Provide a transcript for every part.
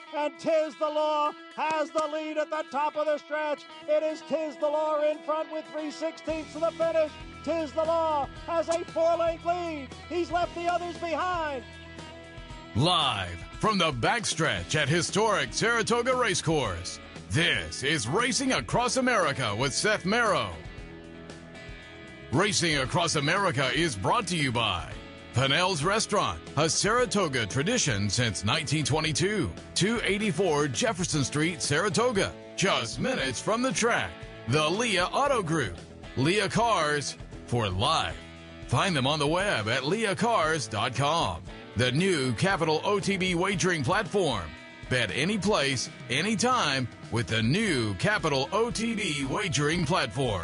and Tiz the Law has the lead at the top of the stretch. It is Tiz the Law in front with 3/16 to the finish. Tiz the Law has a 4-length lead. He's left the others behind. Live from the backstretch at historic Saratoga Racecourse, this is Racing Across America with Seth Merrow. Racing Across America is brought to you by Pinnell's Restaurant, a Saratoga tradition since 1922. 284 Jefferson Street, Saratoga, just minutes from the track. The Leah Auto Group, Leah Cars for life. Find them on the web at leahcars.com. The new Capital OTB wagering platform. Bet any place, anytime with the new Capital OTB wagering platform.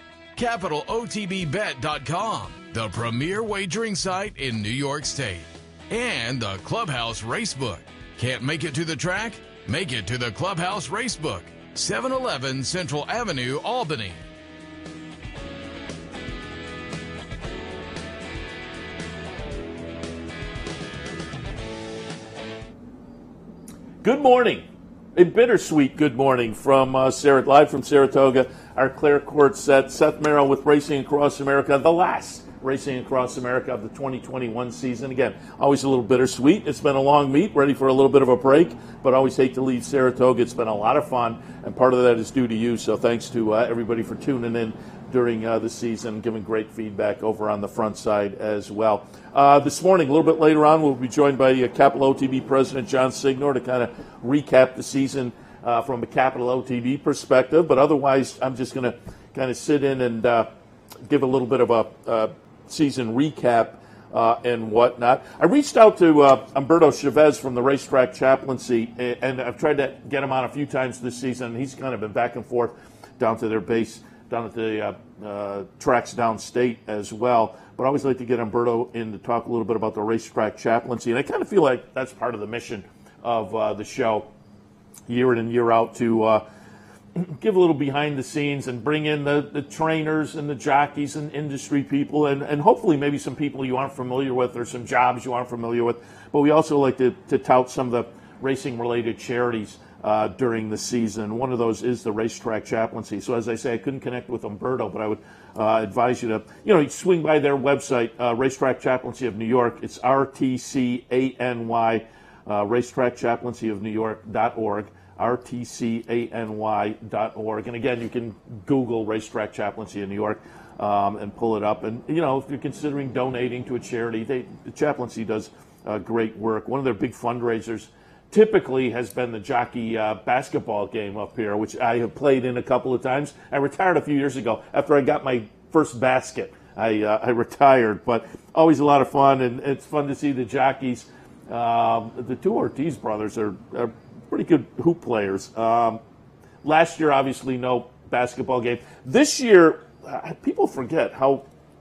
CapitalOTBBet.com, the premier wagering site in New York State. And the Clubhouse Racebook. Can't make it to the track? Make it to the Clubhouse Racebook, 711 Central Avenue, Albany. Good morning. A bittersweet good morning from live from Saratoga. Our Clare Court set. Seth Merrow with Racing Across America, the last Racing Across America of the 2021 season. Again, always a little bittersweet. It's been a long meet, ready for a little bit of a break, but always hate to leave Saratoga. It's been a lot of fun, and part of that is due to you. So thanks to everybody for tuning in during the season, giving great feedback over on the front side as well. This morning, a little bit later on, we'll be joined by Capital OTB President John Signor to kind of recap the season from a Capital OTB perspective. But otherwise, I'm just going to kind of sit in and give a little bit of a season recap and whatnot. I reached out to Humberto Chavez from the Racetrack Chaplaincy, and I've tried to get him on a few times this season. He's kind of been back and forth down to their base, down at the tracks downstate as well. But I always like to get Humberto in to talk a little bit about the Racetrack Chaplaincy. And I kind of feel like that's part of the mission of the show, year in and year out, to give a little behind the scenes and bring in the trainers and the jockeys and industry people and hopefully maybe some people you aren't familiar with or some jobs you aren't familiar with. But we also like to tout some of the racing-related charities during the season. One of those is the Racetrack Chaplaincy. So as I say, I couldn't connect with Humberto, but I would advise you to, swing by their website, Racetrack Chaplaincy of New York. It's RTCANY, racetrackchaplaincyofnewyork.org, rtcany.org. And again, you can Google Racetrack Chaplaincy of New York and pull it up. And, if you're considering donating to a charity, the chaplaincy does great work. One of their big fundraisers typically has been the jockey basketball game up here, which I have played in a couple of times. I retired a few years ago after I got my first basket. I retired, but always a lot of fun, and it's fun to see the jockeys. The two Ortiz brothers are pretty good hoop players. Last year, obviously, no basketball game. This year, people forget how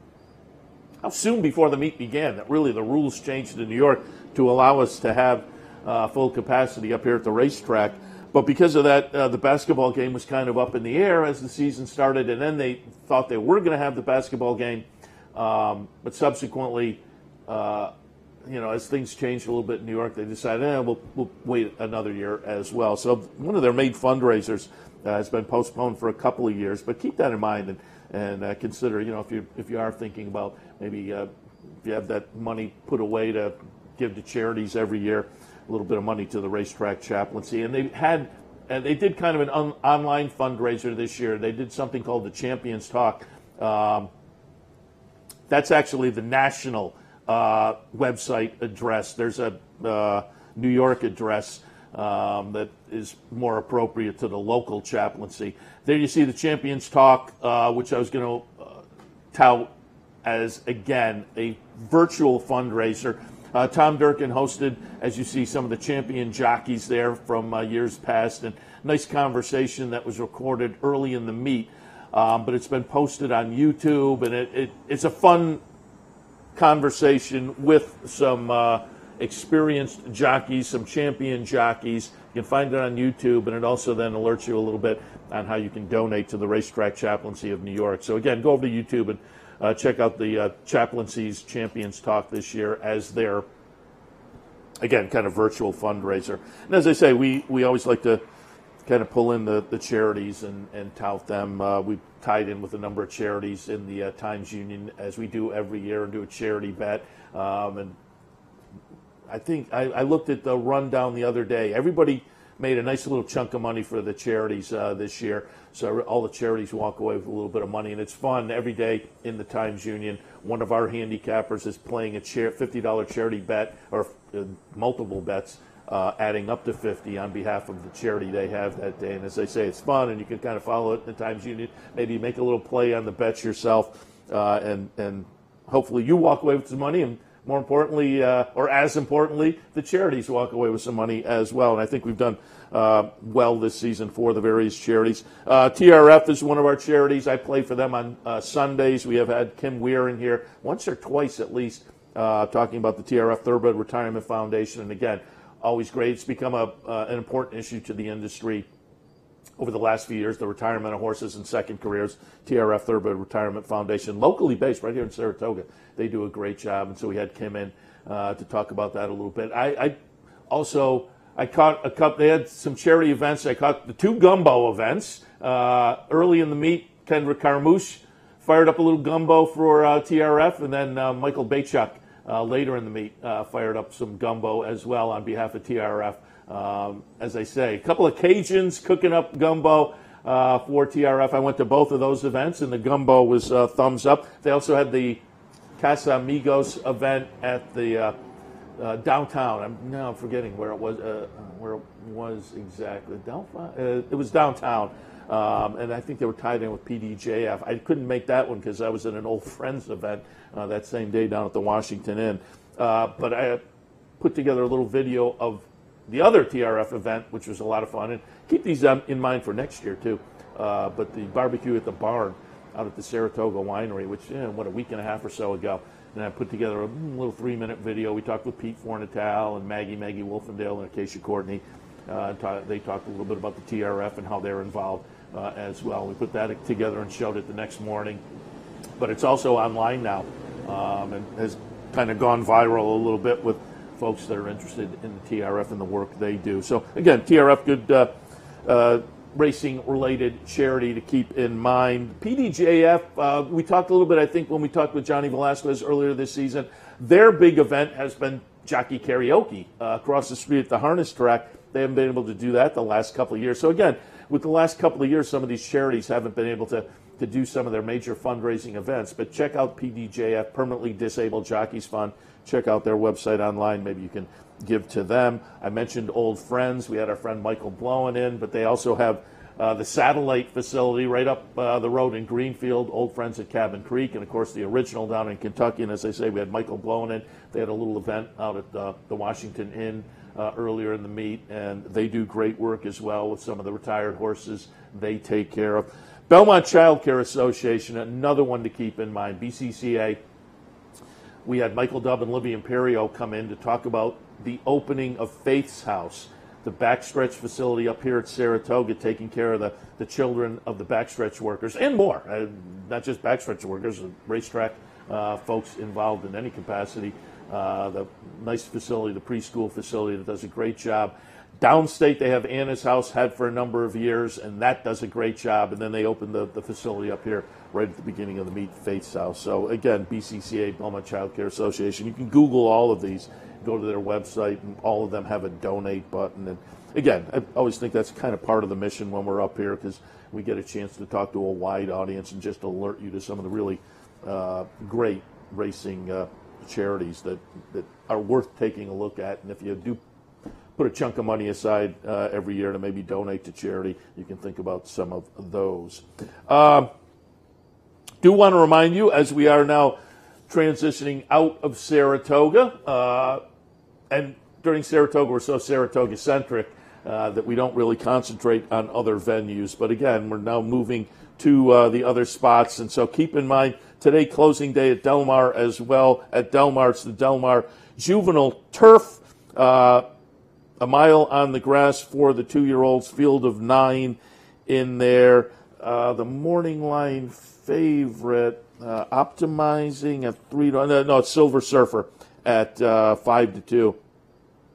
soon before the meet began that really the rules changed in New York to allow us to have full capacity up here at the racetrack. But because of that, the basketball game was kind of up in the air as the season started, and then they thought they were going to have the basketball game. But subsequently, as things changed a little bit in New York, they decided, we'll wait another year as well. So one of their main fundraisers has been postponed for a couple of years. But keep that in mind and consider, if you are thinking about maybe if you have that money put away to give to charities every year, a little bit of money to the Racetrack Chaplaincy. And they did kind of an online fundraiser this year. They did something called the Champions Talk. That's actually the national website address. There's a New York address that is more appropriate to the local chaplaincy. There you see the Champions Talk, which I was going to tout as, again, a virtual fundraiser. Tom Durkin hosted, as you see, some of the champion jockeys there from years past, and nice conversation that was recorded early in the meet. But it's been posted on YouTube, and it's a fun conversation with some experienced jockeys, some champion jockeys. You can find it on YouTube, and it also then alerts you a little bit on how you can donate to the Racetrack Chaplaincy of New York. So again, go over to YouTube and check out the Chaplaincy's Champions Talk this year as their again, kind of virtual fundraiser. And as I say, we always like to kind of pull in the charities and tout them. We tied in with a number of charities in the Times Union, as we do every year, and do a charity bet. And I think I looked at the rundown the other day. Everybody made a nice little chunk of money for the charities this year. So all the charities walk away with a little bit of money, and it's fun every day in the Times Union. One of our handicappers is playing a $50 charity bet, or multiple bets, adding up to 50 on behalf of the charity they have that day. And as I say, it's fun, and you can kind of follow it in the Times Union. Maybe make a little play on the bets yourself, and hopefully you walk away with some money, and more importantly, or as importantly, the charities walk away with some money as well. And I think we've done well this season for the various charities. TRF is one of our charities. I play for them on Sundays. We have had Kim Weir in here once or twice at least, talking about the TRF Thoroughbred Retirement Foundation. And again, always great. It's become an important issue to the industry over the last few years, the retirement of horses and second careers. TRF Thoroughbred Retirement Foundation, locally based right here in Saratoga. They do a great job, and so we had Kim in to talk about that a little bit. I caught a couple. They had some charity events. I caught the two gumbo events early in the meet. Kendrick Carmouche fired up a little gumbo for TRF, and then Michael Bachuk later in the meet fired up some gumbo as well on behalf of TRF. As I say, a couple of Cajuns cooking up gumbo for TRF. I went to both of those events, and the gumbo was thumbs up. They also had the Casa Amigos event at the downtown. I'm forgetting where it was exactly. It was downtown, and I think they were tied in with PDJF. I couldn't make that one because I was at an old friends event that same day down at the Washington Inn. But I put together a little video of the other TRF event, which was a lot of fun, and keep these in mind for next year too. But the barbecue at the barn out at the Saratoga Winery, which a week and a half or so ago, and I put together a little 3-minute video. We talked with Pete Fornatal and Maggie Wolfendale and Acacia Courtney. They talked a little bit about the TRF and how they're involved as well. We put that together and showed it the next morning. But it's also online now, and has kind of gone viral a little bit with folks that are interested in the TRF and the work they do. So again, TRF, good racing-related charity to keep in mind. PDJF, we talked a little bit, I think, when we talked with Johnny Velasquez earlier this season. Their big event has been jockey karaoke across the street at the harness track. They haven't been able to do that the last couple of years. So again, with the last couple of years, some of these charities haven't been able to do some of their major fundraising events. But check out PDJF, Permanently Disabled Jockeys Fund. Check out their website online. Maybe you can give to them. I mentioned Old Friends. We had our friend Michael Blowen in, but they also have the satellite facility right up the road in Greenfield, Old Friends at Cabin Creek, and of course the original down in Kentucky. And as I say, we had Michael Blowen in. They had a little event out at the Washington Inn earlier in the meet, and they do great work as well with some of the retired horses they take care of. Belmont Child Care Association, another one to keep in mind, BCCA. We had Michael Dubb and Livy Imperio come in to talk about the opening of Faith's House, the backstretch facility up here at Saratoga, taking care of the children of the backstretch workers and more, not just backstretch workers, racetrack folks involved in any capacity. The nice facility, the preschool facility that does a great job. Downstate, they have Anna's House, had for a number of years, and that does a great job. And then they opened the facility up here right at the beginning of the meet, Faith's House. So again, BCCA, Belmont Child Care Association. You can Google all of these, go to their website, and all of them have a donate button. And again, I always think that's kind of part of the mission when we're up here, because we get a chance to talk to a wide audience and just alert you to some of the really great racing charities that are worth taking a look at. And if you do put a chunk of money aside every year to maybe donate to charity, you can think about some of those. Do want to remind you, as we are now transitioning out of Saratoga, and during Saratoga we're so Saratoga-centric that we don't really concentrate on other venues. But again, we're now moving to the other spots, and so keep in mind, today closing day at Del Mar as well. At Del Mar, it's the Del Mar Juvenile Turf. A mile on the grass for the 2-year-olds, field of 9 in there. The morning line favorite, Optimizing at 3 to, no, it's Silver Surfer at 5 to 2.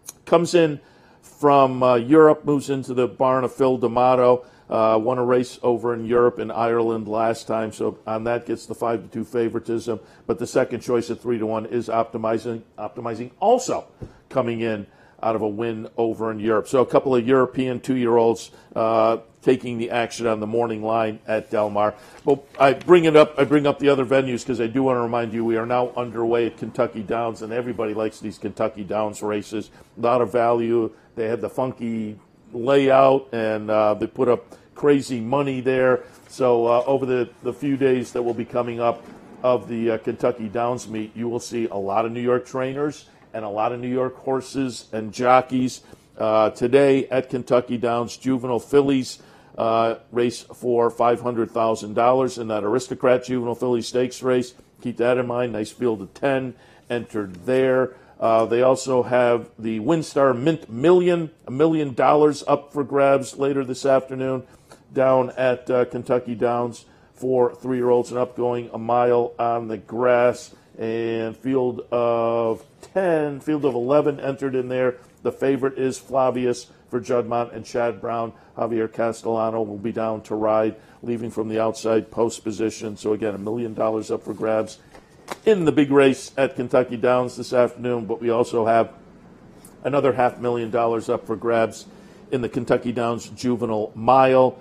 Comes in from Europe, moves into the barn of Phil D'Amato. Won a race over in Europe and Ireland last time, so on that gets the 5-2 favoritism. But the second choice at 3-1 is Optimizing, also coming in out of a win over in Europe. So a couple of European 2-year-olds taking the action on the morning line at Del Mar. Well, I bring up the other venues because I do want to remind you we are now underway at Kentucky Downs, and everybody likes these Kentucky Downs races. A lot of value. They had the funky layout, and they put up crazy money there. So over the few days that will be coming up of the Kentucky Downs meet, you will see a lot of New York trainers and a lot of New York horses and jockeys. Today at Kentucky Downs, juvenile fillies race for $500,000 in that Aristocrat Juvenile Filly Stakes race. Keep that in mind. Nice field of 10 entered there. They also have the WinStar Mint Million, $1 million up for grabs later this afternoon down at Kentucky Downs for 3-year-olds and up, going a mile on the grass. And field of 11 entered in there. The favorite is Flavius for Juddmonte and Chad Brown. Javier Castellano will be down to ride, leaving from the outside post position. So again, $1 million up for grabs in the big race at Kentucky Downs this afternoon. But we also have another $500,000 up for grabs in the Kentucky Downs Juvenile Mile.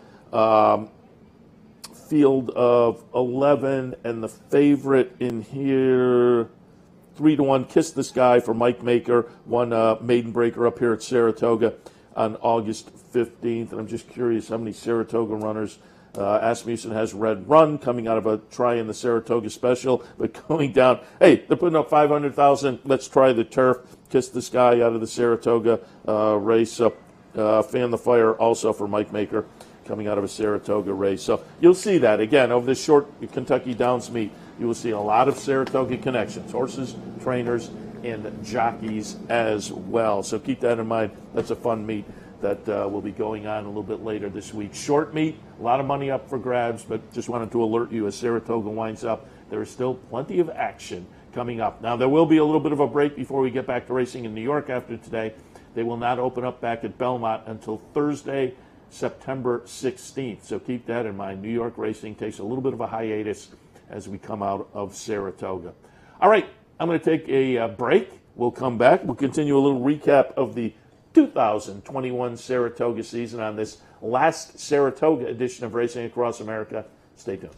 Field of 11, and the favorite in here, 3-1, Kiss the Sky for Mike Maker, won Maiden Breaker up here at Saratoga on August 15th. And I'm just curious how many Saratoga runners. Asmussen has Red Run coming out of a try in the Saratoga Special, but going down, hey, they're putting up $500,000. Let's try the turf. Kiss the Sky out of the Saratoga race. Fan the Fire also for Mike Maker, coming out of a Saratoga race. So you'll see that, again, over this short Kentucky Downs meet, you will see a lot of Saratoga connections, horses, trainers, and jockeys as well. So keep that in mind. That's a fun meet that will be going on a little bit later this week. Short meet, a lot of money up for grabs, but just wanted to alert you as Saratoga winds up, there is still plenty of action coming up. Now, there will be a little bit of a break before we get back to racing in New York after today. They will not open up back at Belmont until Thursday, September 16th. So keep that in mind. New York racing takes a little bit of a hiatus as we come out of Saratoga. All right, I'm going to take a break. We'll come back. We'll continue a little recap of the 2021 Saratoga season on this last Saratoga edition of Racing Across America. Stay tuned.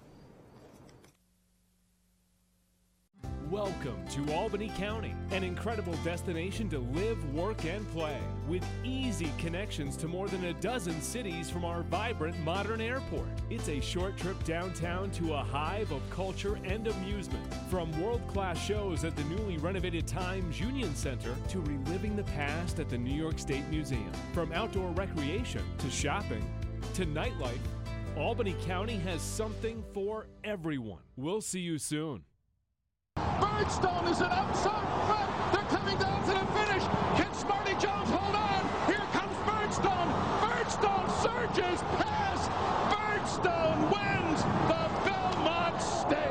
Welcome to Albany County, an incredible destination to live, work, and play, with easy connections to more than a dozen cities from our vibrant modern airport. It's a short trip downtown to a hive of culture and amusement, from world-class shows at the newly renovated Times Union Center to reliving the past at the New York State Museum. From outdoor recreation to shopping to nightlife, Albany County has something for everyone. We'll see you soon. Birdstone is an outside front. They're coming down to the finish. Can Smarty Jones hold on? Here comes Birdstone. Birdstone surges past. Birdstone wins the Belmont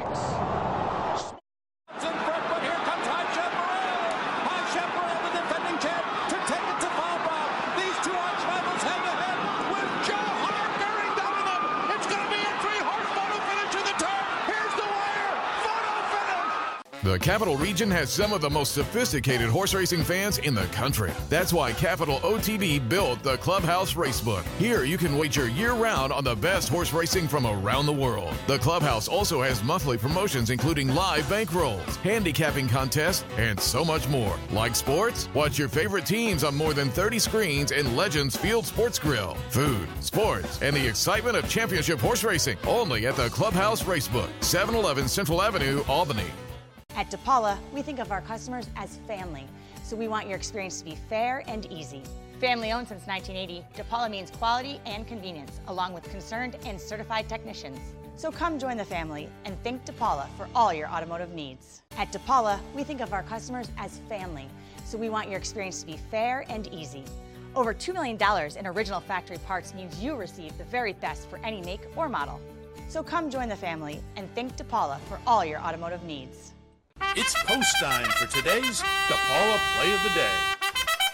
Stakes. In front, but here comes High Chaparral. High Chaparral, the defending champ, to take it to Falbrough. These two arch rivals head to head with Joe Hart bearing down on them. It's going to be a 3-horse photo finish in the turn. Here's the wire. Photo finish. The Capital Region has some of the most sophisticated horse racing fans in the country. That's why Capital OTB built the Clubhouse Racebook. Here you can wager year-round on the best horse racing from around the world. The Clubhouse also has monthly promotions including live bankrolls, handicapping contests, and so much more. Like sports? Watch your favorite teams on more than 30 screens in Legends Field Sports Grill. Food, sports, and the excitement of championship horse racing. Only at the Clubhouse Racebook, 711 Central Avenue, Albany. At DePaula, we think of our customers as family, so we want your experience to be fair and easy. Family owned since 1980, DePaula means quality and convenience, along with concerned and certified technicians. So come join the family and thank DePaula for all your automotive needs. At DePaula, we think of our customers as family, so we want your experience to be fair and easy. Over $2 million in original factory parts means you receive the very best for any make or model. So come join the family and thank DePaula for all your automotive needs. It's post time for today's DePaula Play of the Day.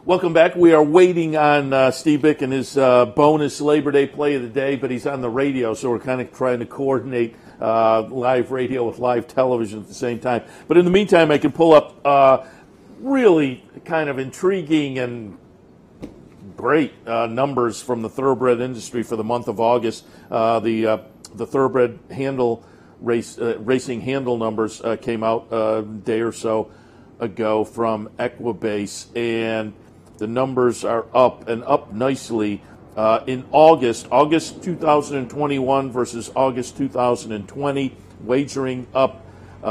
Welcome back. We are waiting on Steve Bick and his bonus Labor Day play of the day, but he's on the radio, so we're kind of trying to coordinate live radio with live television at the same time. But in the meantime, I can pull up really kind of intriguing and great numbers from the thoroughbred industry for the month of August. The thoroughbred racing handle numbers came out a day or so ago from Equibase, and the numbers are up and up nicely. In August 2021 versus August 2020, wagering up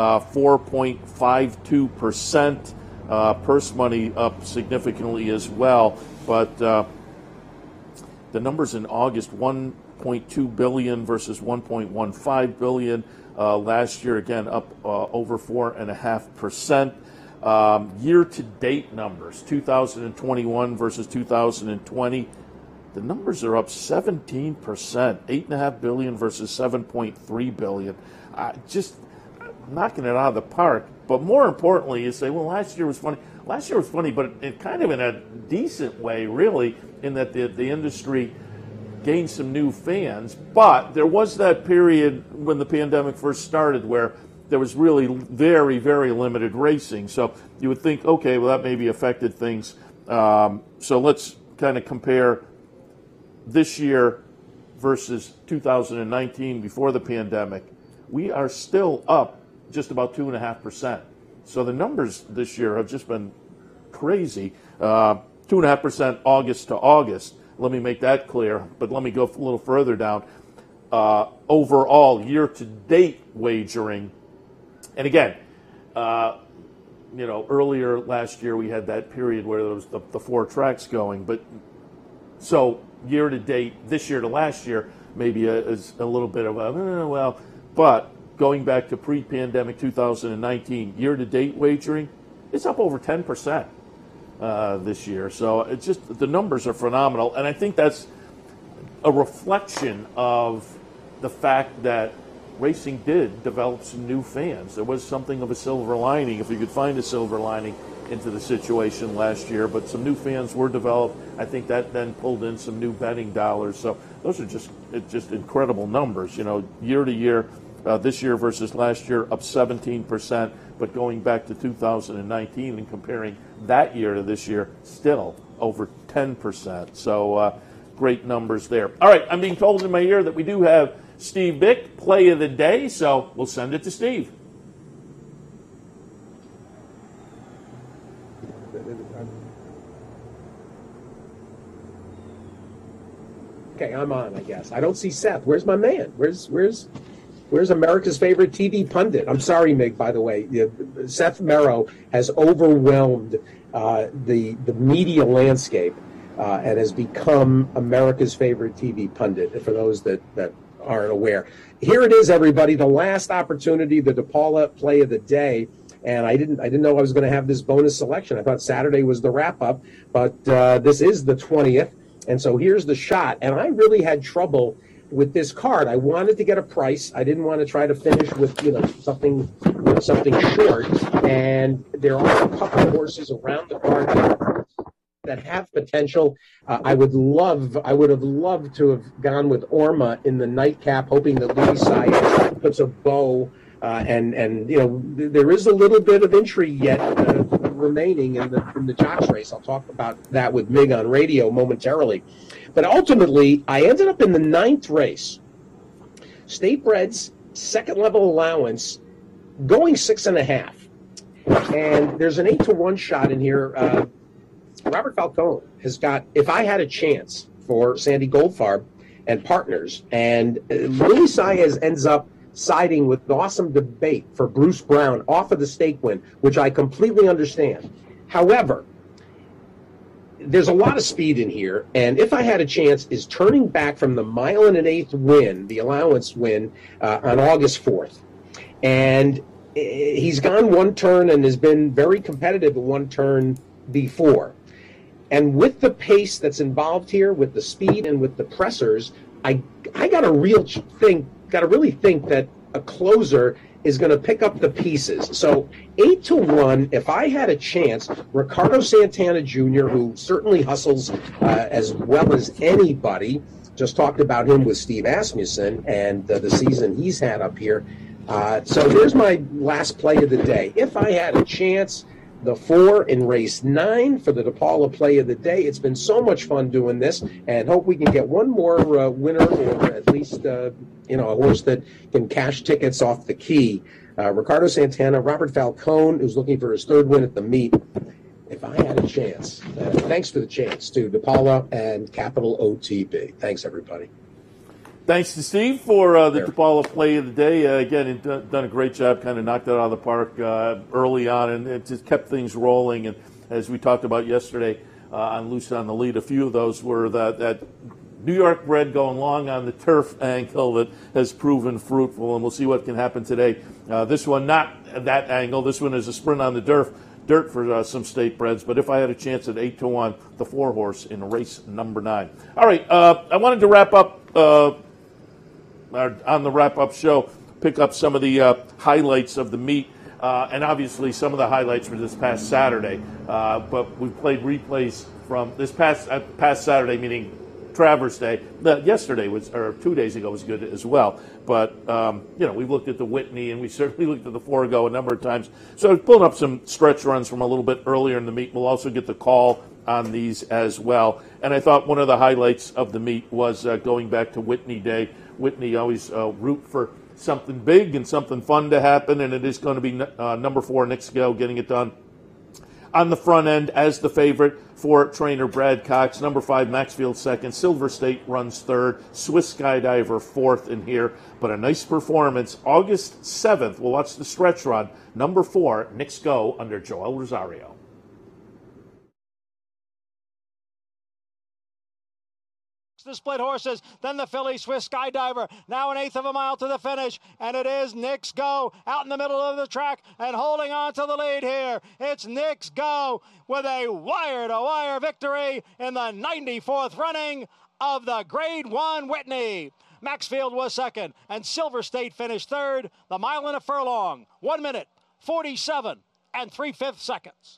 4.52%. Purse money up significantly as well. But the numbers in August, $1.2 billion versus $1.15 billion. Last year, again, up over 4.5%. Year-to-date numbers, 2021 versus 2020, the numbers are up 17%, $8.5 billion versus $7.3 billion. Just knocking it out of the park. But more importantly, you say, well, last year was funny. Last year was funny, but it kind of in a decent way, really, in that the industry gained some new fans. But there was that period when the pandemic first started where there was really very, very limited racing. So you would think, okay, well, that maybe affected things. So let's kind of compare this year versus 2019 before the pandemic. We are still up just about 2.5%. So the numbers this year have just been crazy. 2.5% August to August. Let me make that clear, but let me go a little further down. Overall, year-to-date wagering. And again, earlier last year we had that period where there was the four tracks going. But so year to date, this year to last year, maybe is a little bit of but going back to pre-pandemic 2019, year to date wagering, it's up over 10% this year. So it's just the numbers are phenomenal, and I think that's a reflection of the fact that racing did develop some new fans. There was something of a silver lining, if you could find a silver lining, into the situation last year. But some new fans were developed. I think that then pulled in some new betting dollars. So those are just incredible numbers. Year to year, this year versus last year, up 17%. But going back to 2019 and comparing that year to this year, still over 10%. So great numbers there. All right, I'm being told in my ear that we do have Steve Bick, play of the day, so we'll send it to Steve. Okay, I'm on, I guess. I don't see Seth. Where's my man? Where's America's favorite TV pundit? I'm sorry, Mig, by the way. Seth Merrow has overwhelmed the media landscape and has become America's favorite TV pundit, for those that aren't aware. Here it is, everybody, the last opportunity, the DePaula play of the day. And I didn't know I was going to have this bonus selection. I thought Saturday was the wrap-up, but this is the 20th. And so here's the shot. And I really had trouble with this card. I wanted to get a price. I didn't want to try to finish with something short. And there are a couple of horses around the card that have potential. I would have loved to have gone with Orma in the nightcap, hoping that Louis Saez puts a bow. And there is a little bit of intrigue yet remaining in the jocks race. I'll talk about that with Mig on radio momentarily. But ultimately, I ended up in the 9th race. State Bred's second level allowance going 6.5. And there's an 8-1 shot in here. Robert Falcone has got, if I had a chance for Sandy Goldfarb and partners, and Louis Saez ends up siding with Awesome Debate for Bruce Brown off of the stake win, which I completely understand. However, there's a lot of speed in here, and if I had a chance, is turning back from the 1 1/8 win, the allowance win, on August 4th. And he's gone one turn and has been very competitive at one turn before. And with the pace that's involved here, with the speed and with the pressers, I got to really think that a closer is going to pick up the pieces. So 8-1, if I had a chance, Ricardo Santana Jr., who certainly hustles as well as anybody, just talked about him with Steve Asmussen and the season he's had up here. So here's my last play of the day. If I had a chance, the 4 in race 9 for the DePaula play of the day. It's been so much fun doing this, and hope we can get one more winner, or at least a horse that can cash tickets off the key. Ricardo Santana, Robert Falcone, who's looking for his 3rd win at the meet. If I had a chance, thanks for the chance to DePaula and Capital OTB. Thanks, everybody. Thanks to Steve for the DePaula play of the day. Again, he's done a great job, kind of knocked it out of the park early on, and it just kept things rolling. And as we talked about yesterday on Loose on the Lead, a few of those were that New York bred going long on the turf angle that has proven fruitful, and we'll see what can happen today. This one, not that angle. This one is a sprint on the dirt for some state breds, but if I had a chance at 8-1, the 4-horse in race number 9. All right, I wanted to wrap up on the wrap-up show, pick up some of the highlights of the meet, and obviously some of the highlights for this past Saturday. But we played replays from this past Saturday, meaning Traverse Day. Yesterday or 2 days ago was good as well. But we looked at the Whitney, and we certainly looked at the Forego a number of times. So I was pulling up some stretch runs from a little bit earlier in the meet. We'll also get the call on these as well. And I thought one of the highlights of the meet was going back to Whitney Day. Whitney always root for something big and something fun to happen, and it is going to be number 4, Knicks Go, getting it done on the front end as the favorite for trainer Brad Cox. Number 5, Maxfield 2nd. Silver State runs 3rd. Swiss Skydiver 4th in here. But a nice performance. August 7th, we'll watch the stretch run. Number 4, Knicks Go under Joel Rosario. The split horses, then the filly Swiss Skydiver, now an 1/8 of a mile to the finish, and it is Knicks Go out in the middle of the track and holding on to the lead here. It's Knicks Go with a wire-to-wire victory in the 94th running of the Grade 1 Whitney. Maxfield was 2nd, and Silver State finished 3rd, the mile and a furlong, 1 minute, 47 3/5 seconds.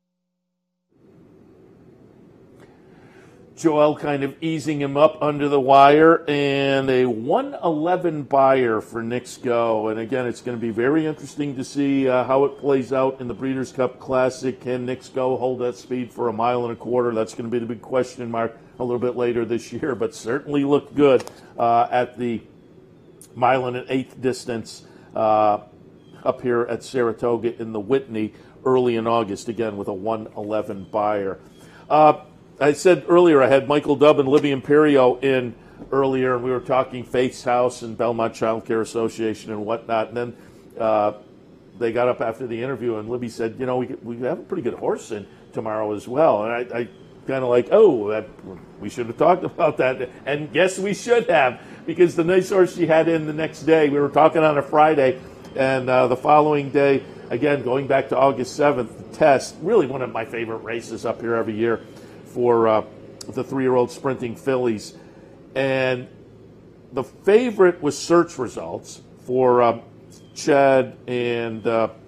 Joel kind of easing him up under the wire, and a 1:11 buyer for Knicks Go. And again, it's going to be very interesting to see how it plays out in the Breeders' Cup Classic. Can Knicks Go hold that speed for 1.25 miles? That's going to be the big question mark a little bit later this year, but certainly looked good at the 1.125 miles distance up here at Saratoga in the Whitney early in August, again with a 1:11 buyer. I said earlier I had Michael Dubb and Libby Imperio in earlier, and we were talking Faith's House and Belmont Child Care Association and whatnot. And then they got up after the interview, and Libby said, we have a pretty good horse in tomorrow as well. And I kind of we should have talked about that. And yes, we should have, because the nice horse she had in the next day, we were talking on a Friday, and the following day, again, going back to August 7th, the test, really one of my favorite races up here every year for the 3-year-old sprinting fillies. And the favorite was Search Results for Chad and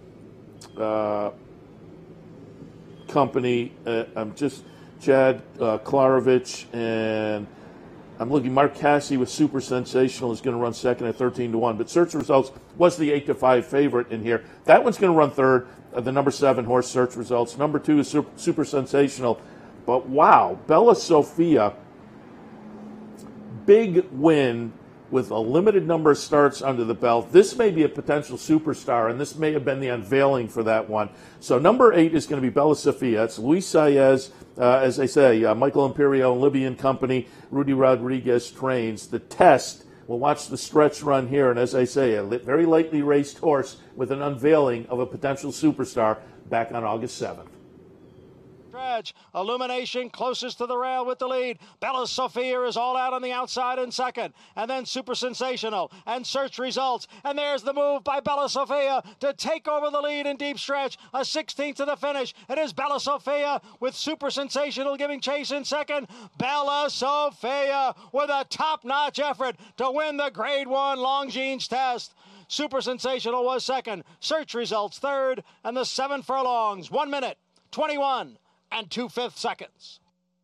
company. Chad Klarovich, and I'm looking, Mark Cassie with Super Sensational is going to run 2nd at 13-1. But Search Results was the 8-5 favorite in here. That one's going to run 3rd. The number 7 horse, Search Results. Number 2 is Super Sensational. But wow, Bella Sophia, big win with a limited number of starts under the belt. This may be a potential superstar, and this may have been the unveiling for that one. So number 8 is going to be Bella Sophia. It's Luis Saez, as I say, Michael Imperio and Libby and Company. Rudy Rodriguez trains. The test, we'll watch the stretch run here, and as I say, a very lightly raced horse with an unveiling of a potential superstar back on August 7th. Illumination closest to the rail with the lead. Bella Sophia is all out on the outside in 2nd. And then Super Sensational and Search Results. And there's the move by Bella Sophia to take over the lead in deep stretch. A 16th to the finish. It is Bella Sophia with Super Sensational giving chase in 2nd. Bella Sophia with a top-notch effort to win the Grade 1 Longines test. Super Sensational was second. Search Results third. And the 7 furlongs, 1 minute, 21 and 2/5 seconds.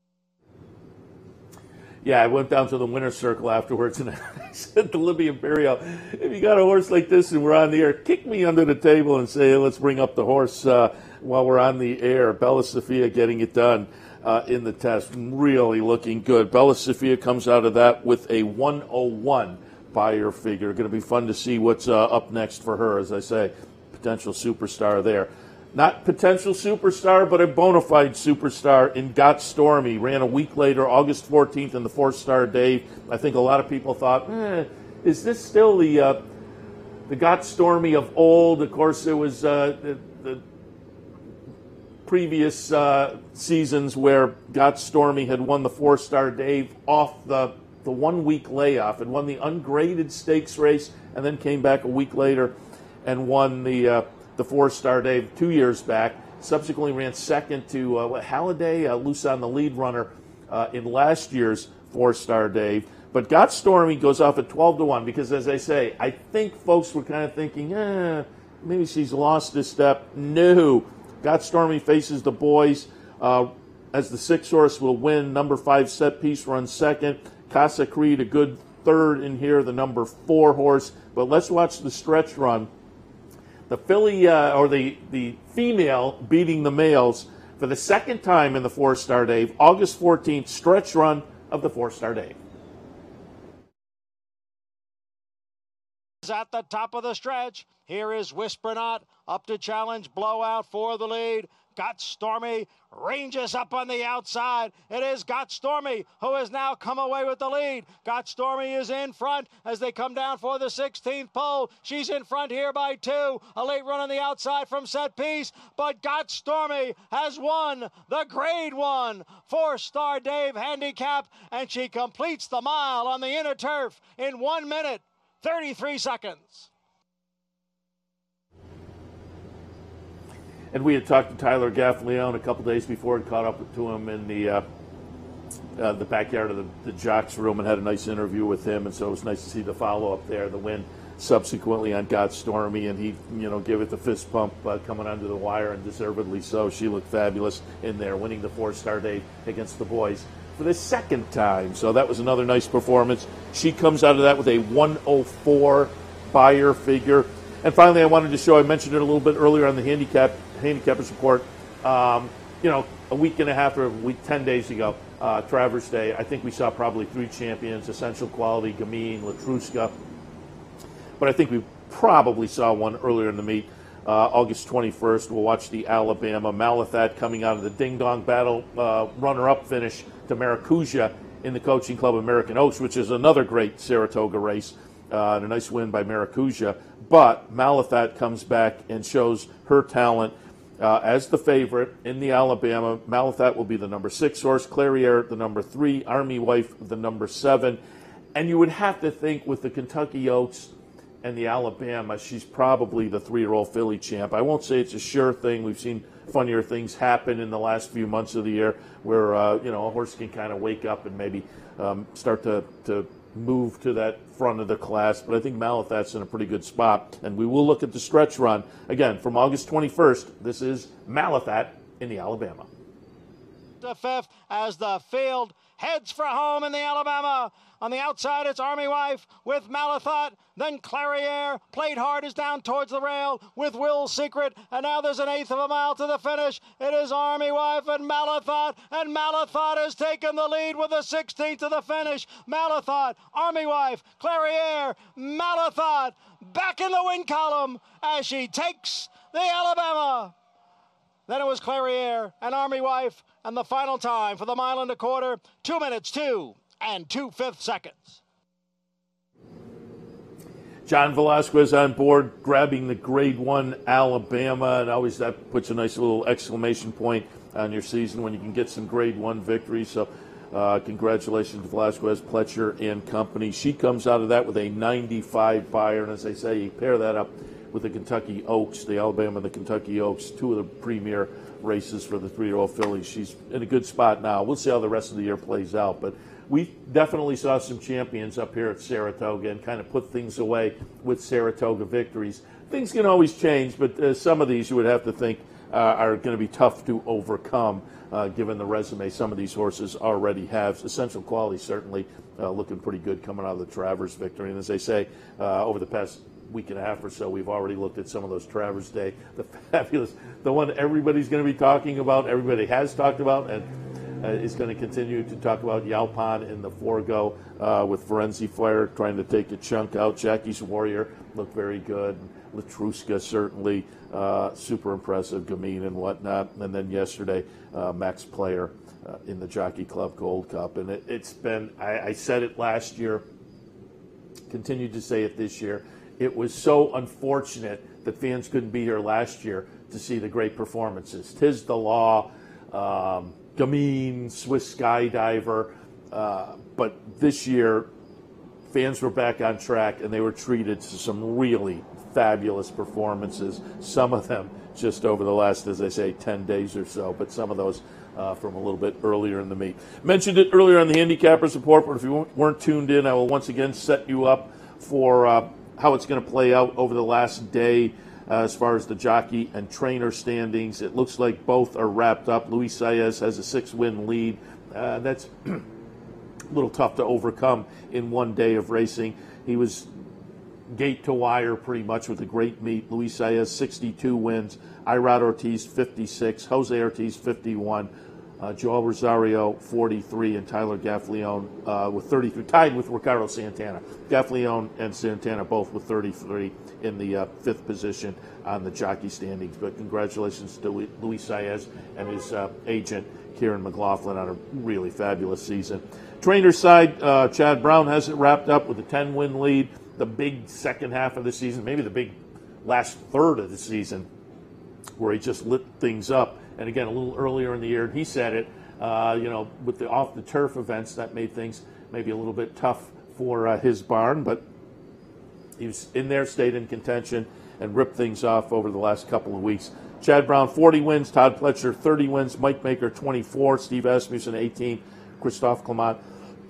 Yeah, I went down to the winner's circle afterwards, and I said to Libby Imperial, if you got a horse like this and we're on the air, kick me under the table and say, hey, let's bring up the horse while we're on the air. Bella Sophia getting it done in the test. Really looking good. Bella Sophia comes out of that with a 101 Beyer figure. Going to be fun to see what's up next for her, as I say. Potential superstar there. Not potential superstar, but a bona fide superstar in Got Stormy. Ran a week later, August 14th, in the 4-star Dave. I think a lot of people thought, is this still the Got Stormy of old? Of course, it was the previous seasons where Got Stormy had won the 4-star Dave off the 1-week layoff and won the ungraded stakes race, and then came back a week later and won the 4-star Dave 2 years back. Subsequently ran second to Halliday, loose on the lead runner in last year's 4-star Dave. But Got Stormy goes off at 12-1 because, as I say, I think folks were kind of thinking, maybe she's lost a step. No. Got Stormy faces the boys as the 6 horse will win. Number 5 Set Piece runs second. Casa Creed a good third in here, the number 4 horse. But let's watch the stretch run. The filly or the female beating the males for the second time in the 4-star Dave, August 14th, stretch run of the 4-star Dave. At the top of the stretch, here is Whisper Not up to challenge Blowout for the lead. Got Stormy ranges up on the outside. It is Got Stormy who has now come away with the lead. Got Stormy is in front as they come down for the 16th pole. She's in front here by 2. A late run on the outside from Set Piece, but Got Stormy has won the Grade 1 4-star Dave handicap, and she completes the mile on the inner turf in 1 minute, 33 seconds. And we had talked to Tyler Gaffleone a couple days before and caught up to him in the backyard of the Jocks room and had a nice interview with him. And so it was nice to see the follow-up there, the win subsequently on Got Stormy. And he, gave it the fist pump coming onto the wire, and deservedly so. She looked fabulous in there, winning the 4-star Dave against the boys for the second time. So that was another nice performance. She comes out of that with a 104 Beyer figure. And finally, I wanted to show, I mentioned it a little bit earlier on the Handicappers Report, a week and a half or 10 days ago, Travers Day, I think we saw probably 3 champions, Essential Quality, Gamine, Latruska. But I think we probably saw one earlier in the meet, August 21st. We'll watch the Alabama Malathat coming out of the Ding Dong Battle runner-up finish to Maracuja in the Coaching Club American Oaks, which is another great Saratoga race. And a nice win by Maracuja. But Malathat comes back and shows her talent as the favorite in the Alabama. Malathat will be the number 6 horse, Clariere the number 3, Army Wife the number 7. And you would have to think with the Kentucky Oaks and the Alabama, she's probably the 3-year-old filly champ. I won't say it's a sure thing. We've seen funnier things happen in the last few months of the year where, a horse can kind of wake up and maybe start to move to that front of the class, but I think Malathat's in a pretty good spot. And we will look at the stretch run again from August 21st. This is Malathat in the Alabama. The 5th as the field heads for home in the Alabama. On the outside, it's Army Wife with Malathat. Then Clariere, played hard, is down towards the rail with Will's Secret. And now there's an 1/8 of a mile to the finish. It is Army Wife and Malathat has taken the lead with the 16th to the finish. Malathat, Army Wife, Clariere, Malathat back in the win column as she takes the Alabama. Then it was Clariere and Army Wife, and the final time for the 1.25 miles, 2 minutes, 2 and 2/5 seconds. John Velasquez on board, grabbing the Grade 1 Alabama, and always that puts a nice little exclamation point on your season when you can get some Grade 1 victories. So congratulations to Velasquez, Pletcher, and company. She comes out of that with a 95 Beyer, and as I say, you pair that up with the Kentucky Oaks, the Alabama and the Kentucky Oaks, two of the premier races for the 3-year-old fillies. She's in a good spot now. We'll see how the rest of the year plays out, but we definitely saw some champions up here at Saratoga and kind of put things away with Saratoga victories. Things can always change, but some of these you would have to think are going to be tough to overcome, given the resume some of these horses already have. Essential Quality certainly looking pretty good coming out of the Travers victory. And as they say, over the past week and a half or so, we've already looked at some of those Travers Day, the fabulous, the one everybody's going to be talking about, everybody has talked about, and is going to continue to talk about. Yalpan in the Forgo with Firenze Fire trying to take a chunk out. Jackie's Warrior looked very good. Latruska certainly super impressive. Gamine and whatnot. And then yesterday, Max Player in the Jockey Club Gold Cup. And it's been, I said it last year, continued to say it this year. It was so unfortunate that fans couldn't be here last year to see the great performances. Tiz the Law, Gamine, Swiss Skydiver. But this year, fans were back on track, and they were treated to some really fabulous performances. Some of them just over the last, as I say, 10 days or so, but some of those from a little bit earlier in the meet. Mentioned it earlier on the Handicappers Report, but if you weren't tuned in, I will once again set you up for how it's going to play out over the last day as far as the jockey and trainer standings. It looks like both are wrapped up. Luis Saez has a 6-win lead. That's a little tough to overcome in one day of racing. He was gate to wire pretty much with a great meet. Luis Saez, 62 wins. Irad Ortiz, 56. Jose Ortiz, 51. Joel Rosario, 43. And Tyler Gaffalione with 33, tied with Ricardo Santana. Gaffalione and Santana both with 33 in the 5th position on the jockey standings. But congratulations to Luis Saez and his agent, Kieran McLaughlin, on a really fabulous season. Trainer side, Chad Brown has it wrapped up with a 10-win lead. The big second half of the season, maybe the big last third of the season, where he just lit things up. And again, a little earlier in the year, he said it, with the off-the-turf events, that made things maybe a little bit tough for his barn. But he was in there, stayed in contention, and ripped things off over the last couple of weeks. Chad Brown, 40 wins. Todd Pletcher, 30 wins. Mike Maker, 24. Steve Asmussen, 18. Christophe Clement,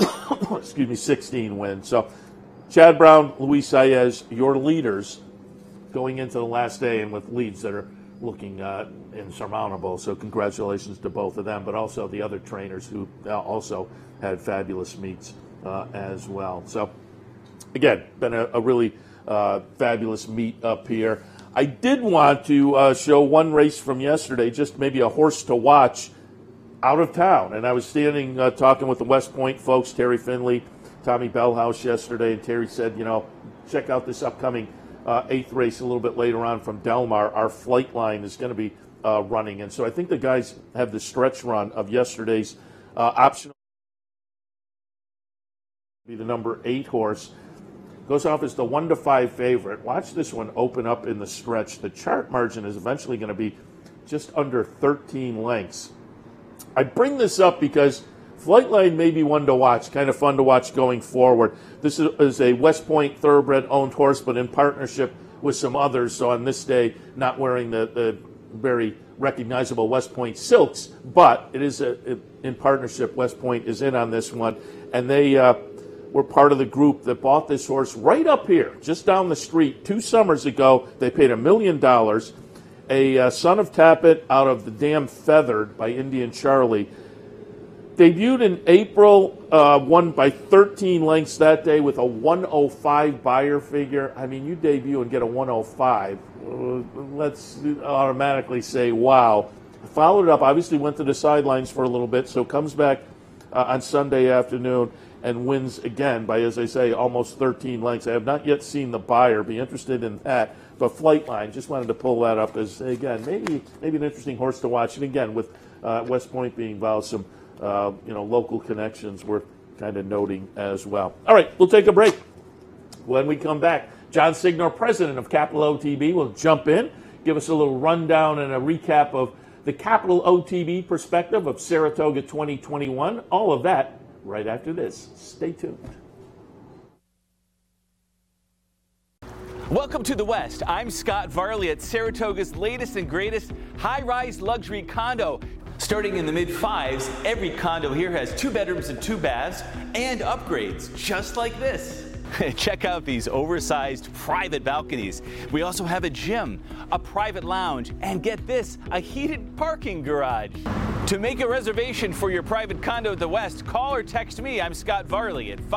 16 wins. So Chad Brown, Luis Saez, your leaders going into the last day, and with leads that are looking insurmountable. So congratulations to both of them, but also the other trainers who also had fabulous meets as well. So again, been a really fabulous meet up here. I did want to show one race from yesterday, just maybe a horse to watch out of town. And I was standing talking with the West Point folks, Terry Finley, Tommy Bellhouse yesterday, and Terry said, check out this upcoming 8th race a little bit later on from Delmar. Our flight line is going to be running. And so I think the guys have the stretch run of yesterday's optional. Be the number 8 horse. Goes off as the 1-5 favorite. Watch this one open up in the stretch. The chart margin is eventually going to be just under 13 lengths. I bring this up because Flightline may be one to watch, kind of fun to watch going forward. This is a West Point thoroughbred-owned horse, but in partnership with some others. So on this day, not wearing the very recognizable West Point silks, but it is in partnership. West Point is in on this one, and they were part of the group that bought this horse right up here, just down the street, 2 summers ago. They paid $1 million. A Son of Tappet out of the Damn Feathered by Indian Charlie. Debuted in April, won by 13 lengths that day with a 105 buyer figure. I mean, you debut and get a 105. Let's automatically say, wow. Followed it up, obviously went to the sidelines for a little bit, so comes back on Sunday afternoon and wins again by, as I say, almost 13 lengths. I have not yet seen the buyer. Be interested in that. But Flightline, just wanted to pull that up as, again, maybe an interesting horse to watch. And again, with West Point being involved, some local connections worth kind of noting as well. All right, we'll take a break. When we come back, John Signor, president of Capital OTB, will jump in, give us a little rundown and a recap of the Capital OTB perspective of Saratoga 2021. All of that right after this. Stay tuned. Welcome to the West. I'm Scott Varley at Saratoga's latest and greatest high-rise luxury condo. Starting in the mid-5s, every condo here has 2 bedrooms and 2 baths and upgrades just like this. Check out these oversized private balconies. We also have a gym, a private lounge, and get this, a heated parking garage. To make a reservation for your private condo at the West, call or text me. I'm Scott Varley at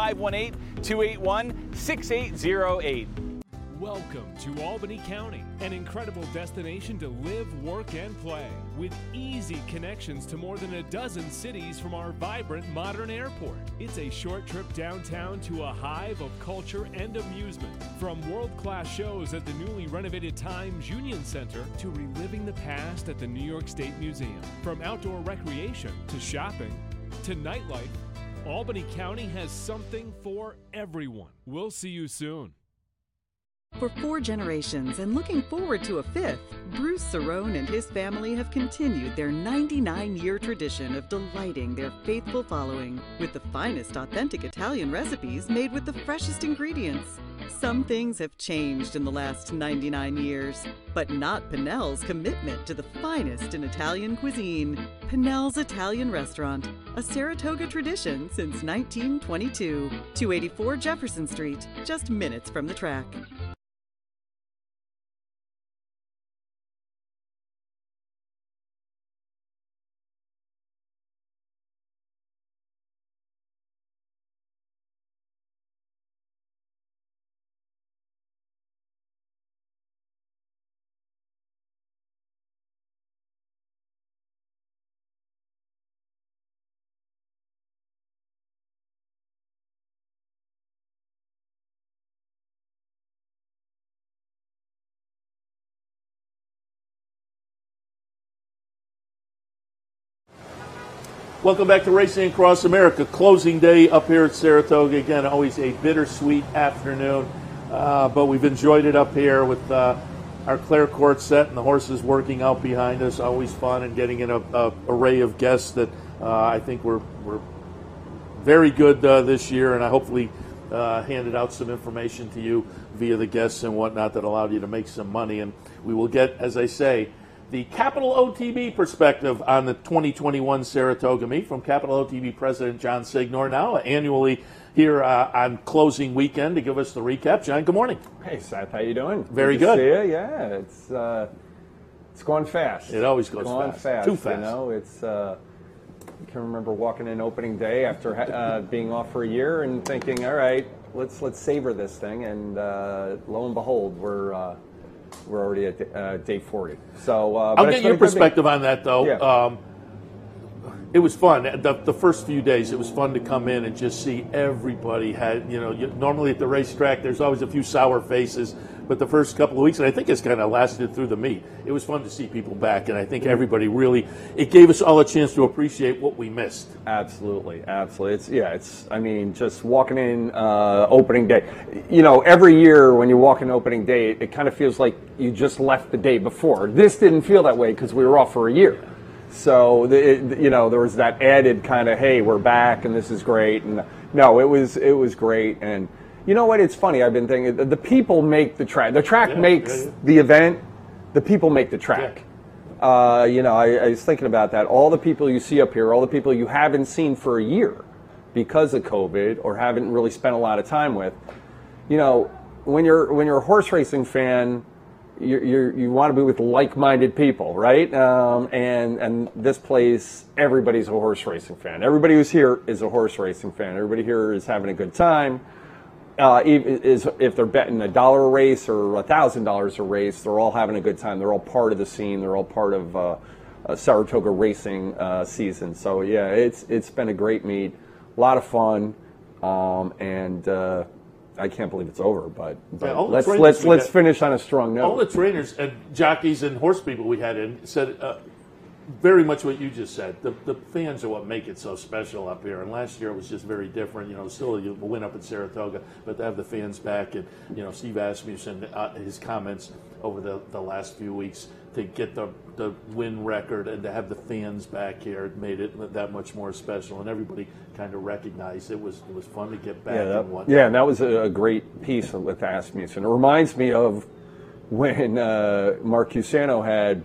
518-281-6808. Welcome to Albany County, an incredible destination to live, work, and play, with easy connections to more than a dozen cities from our vibrant modern airport. It's a short trip downtown to a hive of culture and amusement, from world-class shows at the newly renovated Times Union Center to reliving the past at the New York State Museum. From outdoor recreation to shopping to nightlife, Albany County has something for everyone. We'll see you soon. For 4 generations and looking forward to a 5th, Bruce Cerrone and his family have continued their 99-year tradition of delighting their faithful following with the finest authentic Italian recipes made with the freshest ingredients. Some things have changed in the last 99 years, but not Pinnell's commitment to the finest in Italian cuisine. Pinnell's Italian Restaurant, a Saratoga tradition since 1922. 284 Jefferson Street, just minutes from the track. Welcome back to Racing Across America. Closing day up here at Saratoga. Again, always a bittersweet afternoon, but we've enjoyed it up here with our Clare Court set and the horses working out behind us. Always fun, and getting in a array of guests that I think were very good this year, and I hopefully handed out some information to you via the guests and whatnot that allowed you to make some money. And we will get, as I say, the Capital OTB perspective on the 2021 Saratoga meet from Capital OTB President John Signor, now annually here on closing weekend to give us the recap. John, good morning. Hey, Seth, how you doing? Very good. To see you. Yeah, it's going fast. It always goes fast. Too fast. You know, it's. I can remember walking in opening day after being off for a year and thinking, all right, let's savor this thing, and lo and behold, we're already at day 40. So I'll get your perspective on that, though. Yeah. It was fun. The first few days, it was fun to come in and just see everybody had, normally at the racetrack, there's always a few sour faces, but the first couple of weeks, and I think it's kind of lasted through the meet, it was fun to see people back, and I think everybody really, it gave us all a chance to appreciate what we missed. Absolutely. Just walking in opening day. Every year when you walk in opening day, it kind of feels like you just left the day before. This didn't feel that way because we were off for a year. So, there was that added kind of, hey, we're back and this is great. And no, it was great. And you know what? It's funny. I've been thinking the people make the track. The track makes the event. The people make the track. Yeah. I was thinking about that. All the people you see up here, all the people you haven't seen for a year because of COVID or haven't really spent a lot of time with. When you're a horse racing fan, you want to be with like-minded people, right? And this place, everybody's a horse racing fan. Everybody who's here is a horse racing fan. Everybody here is having a good time. If they're betting $1 a race or $1,000 a race, they're all having a good time. They're all part of the scene. They're all part of Saratoga racing season. So yeah, it's been a great meet, a lot of fun, and I can't believe it's over. But let's finish on a strong note. All the trainers and jockeys and horse people we had in said very much what you just said. The fans are what make it so special up here. And last year it was just very different. Still a win up at Saratoga, but to have the fans back and, Steve Asmussen, his comments over the last few weeks to get the win record and to have the fans back here, it made it that much more special. And everybody kind of recognized it was fun to get back. And that was a great piece with Asmussen. It reminds me of when Mark Cusano had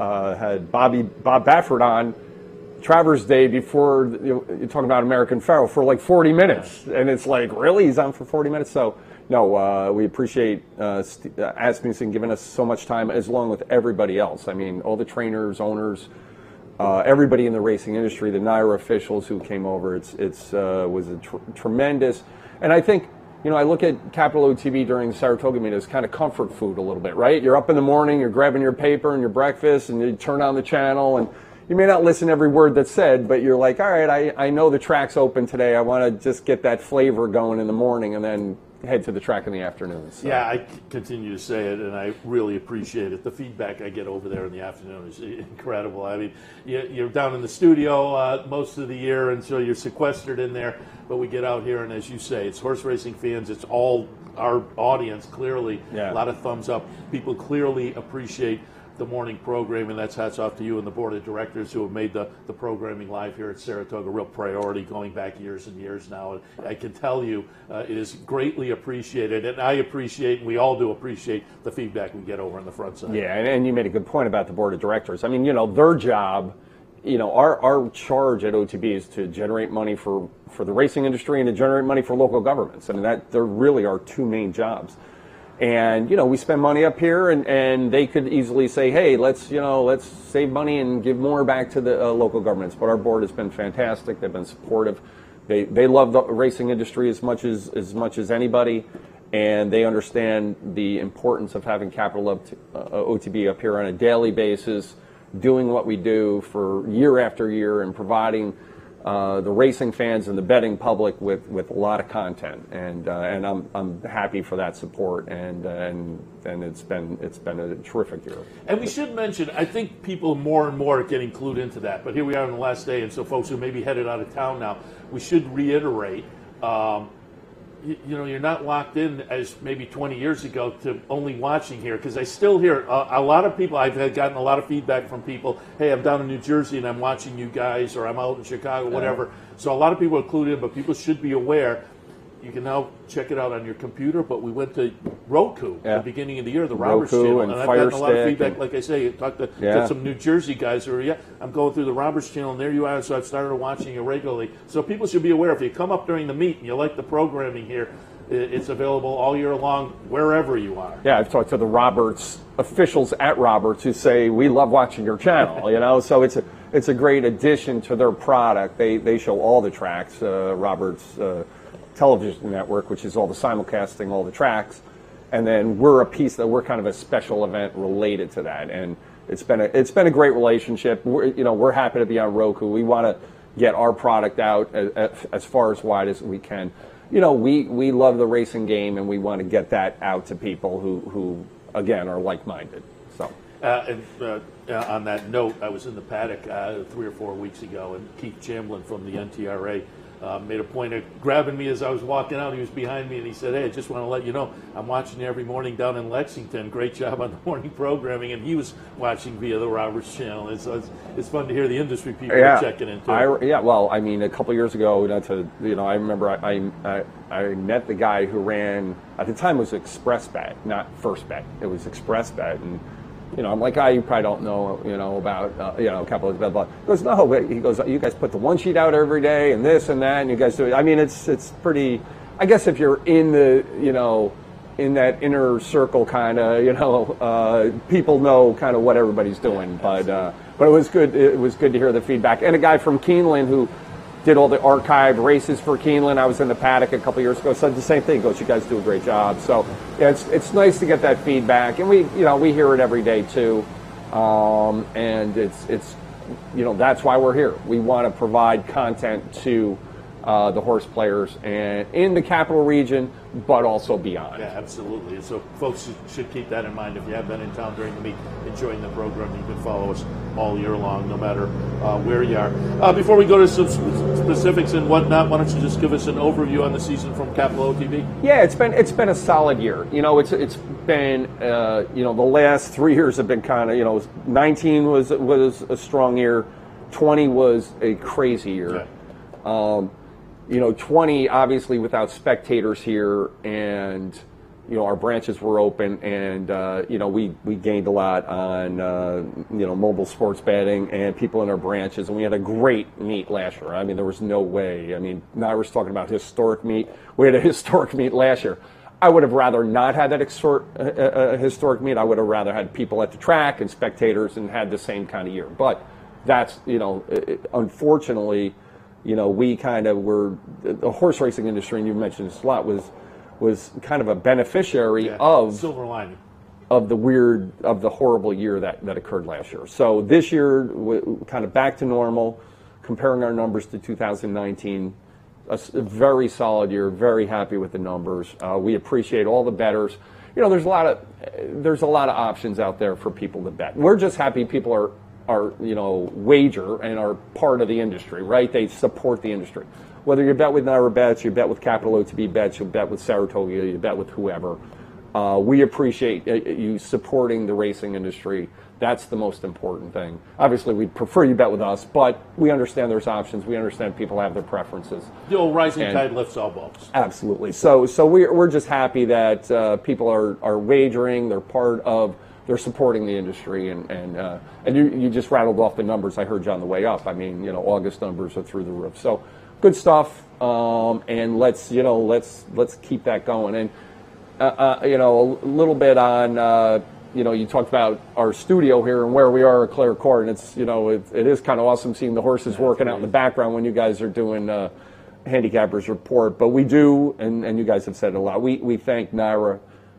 Bob Baffert on Travers Day before, you're talking about American Pharoah, for like 40 minutes. And it's like, really? He's on for 40 minutes? So, no, we appreciate Asmussen giving us so much time, as long with everybody else. I mean, all the trainers, owners, everybody in the racing industry, the NYRA officials who came over. It was a tremendous, and I think, I look at Capital OTB during the Saratoga meet as kind of comfort food a little bit, right? You're up in the morning, you're grabbing your paper and your breakfast, and you turn on the channel, and you may not listen to every word that's said, but you're like, all right, I know the track's open today. I want to just get that flavor going in the morning and then head to the track in the afternoon. So. Yeah, I continue to say it, and I really appreciate it. The feedback I get over there in the afternoon is incredible. I mean, you're down in the studio most of the year, and so you're sequestered in there, but we get out here, and as you say, it's horse racing fans. It's all our audience, clearly. Yeah. A lot of thumbs up. People clearly appreciate the morning program, and that's hats off to you and the board of directors who have made the programming live here at Saratoga a real priority going back years and years now. And I can tell you it is greatly appreciated, and I appreciate, and we all do appreciate, the feedback we get over on the front side. Yeah, and you made a good point about the board of directors. I mean, their job, our charge at OTB is to generate money for the racing industry and to generate money for local governments. I mean, they're really our two main jobs. And, we spend money up here, and they could easily say, hey, let's save money and give more back to the local governments. But our board has been fantastic. They've been supportive. They love the racing industry as much as anybody, and they understand the importance of having Capital OTB up here on a daily basis, doing what we do for year after year and providing the racing fans and the betting public with a lot of content, and I'm happy for that support, and it's been a terrific year. And we should mention, I think people more and more are getting clued into that, but here we are on the last day, and so folks who may be headed out of town now, we should reiterate, you're not locked in as maybe 20 years ago to only watching here, because I still hear a lot of people, I've gotten a lot of feedback from people, hey, I'm down in New Jersey and I'm watching you guys, or I'm out in Chicago, whatever. So a lot of people are clued in, but people should be aware. You can now check it out on your computer, but we went to Roku at the beginning of the year, the Roberts channel, and I've gotten a lot of feedback. Like I say, I talked to some New Jersey guys who are, I'm going through the Roberts channel, and there you are, so I've started watching it regularly. So people should be aware, if you come up during the meet and you like the programming here, it's available all year long, wherever you are. Yeah, I've talked to the Roberts officials at Roberts who say, we love watching your channel, so it's a great addition to their product. They show all the tracks, Roberts television network, which is all the simulcasting, all the tracks, and then we're kind of a special event related to that, and it's been a great relationship. We're happy to be on Roku. We want to get our product out as far as wide as we can. We love the racing game, and we want to get that out to people who again are like-minded. So. On that note, I was in the paddock 3 or 4 weeks ago, and Keith Chamblin from the NTRA made a point of grabbing me as I was walking out. He was behind me, and he said, hey, I just want to let you know, I'm watching you every morning down in Lexington. Great job on the morning programming. And he was watching via the Roberts channel. It's fun to hear the industry people checking into it. Well, I mean, a couple of years ago, I remember I met the guy who ran, at the time it was Express Bet, not First Bet. It was Express Bet, and I'm like, you probably don't know, about, a couple of blah, blah. He goes, no, but he goes, you guys put the one sheet out every day and this and that, and you guys do it. I mean, it's pretty, I guess if you're in the, in that inner circle kind of, people know kind of what everybody's doing. But it was good. It was good to hear the feedback. And a guy from Keeneland who did all the archived races for Keeneland. I was in the paddock a couple years ago, said the same thing. Goes, you guys do a great job. So yeah, it's nice to get that feedback, and we hear it every day too, and it's that's why we're here. We want to provide content to the horse players and in the capital region, but also beyond. Yeah, absolutely. So folks should keep that in mind. If you have been in town during the meet, enjoying the program, you can follow us all year long, no matter where you are. Before we go to some specifics and whatnot, why don't you just give us an overview on the season from Capital OTB? Yeah, it's been a solid year. It's been the last 3 years have been kind of 19 was a strong year, 20 was a crazy year. Okay. 20 obviously without spectators here, and our branches were open, and we gained a lot on mobile sports betting and people in our branches, and we had a great meet last year. I mean, there was no way. I mean, now we're talking about historic meet. We had a historic meet last year. I would have rather not had that historic meet. I would have rather had people at the track and spectators and had the same kind of year. But that's unfortunately. We kind of were, the horse racing industry, and you mentioned this a lot, was kind of a beneficiary of silver lining of the horrible year that occurred last year. So this year, kind of back to normal, comparing our numbers to 2019, a very solid year, very happy with the numbers. We appreciate all the bettors. There's a lot of options out there for people to bet. We're just happy people are wager and are part of the industry, right? They support the industry. Whether you bet with Naira Bets, you bet with Capital OTB Bets, you bet with Saratoga, you bet with whoever. We appreciate you supporting the racing industry. That's the most important thing. Obviously, we'd prefer you bet with us, but we understand there's options. We understand people have their preferences. The old rising tide lifts all boats. Absolutely. So we're just happy that people are wagering. They're supporting the industry, and you just rattled off the numbers. I heard you on the way up. I mean, August numbers are through the roof. So good stuff, and let's keep that going. And a little bit on you talked about our studio here and where we are at Clare Court, and it is kind of awesome seeing the horses working out in the background when you guys are doing Handicappers Report. But we do, and you guys have said it a lot. We thank Naira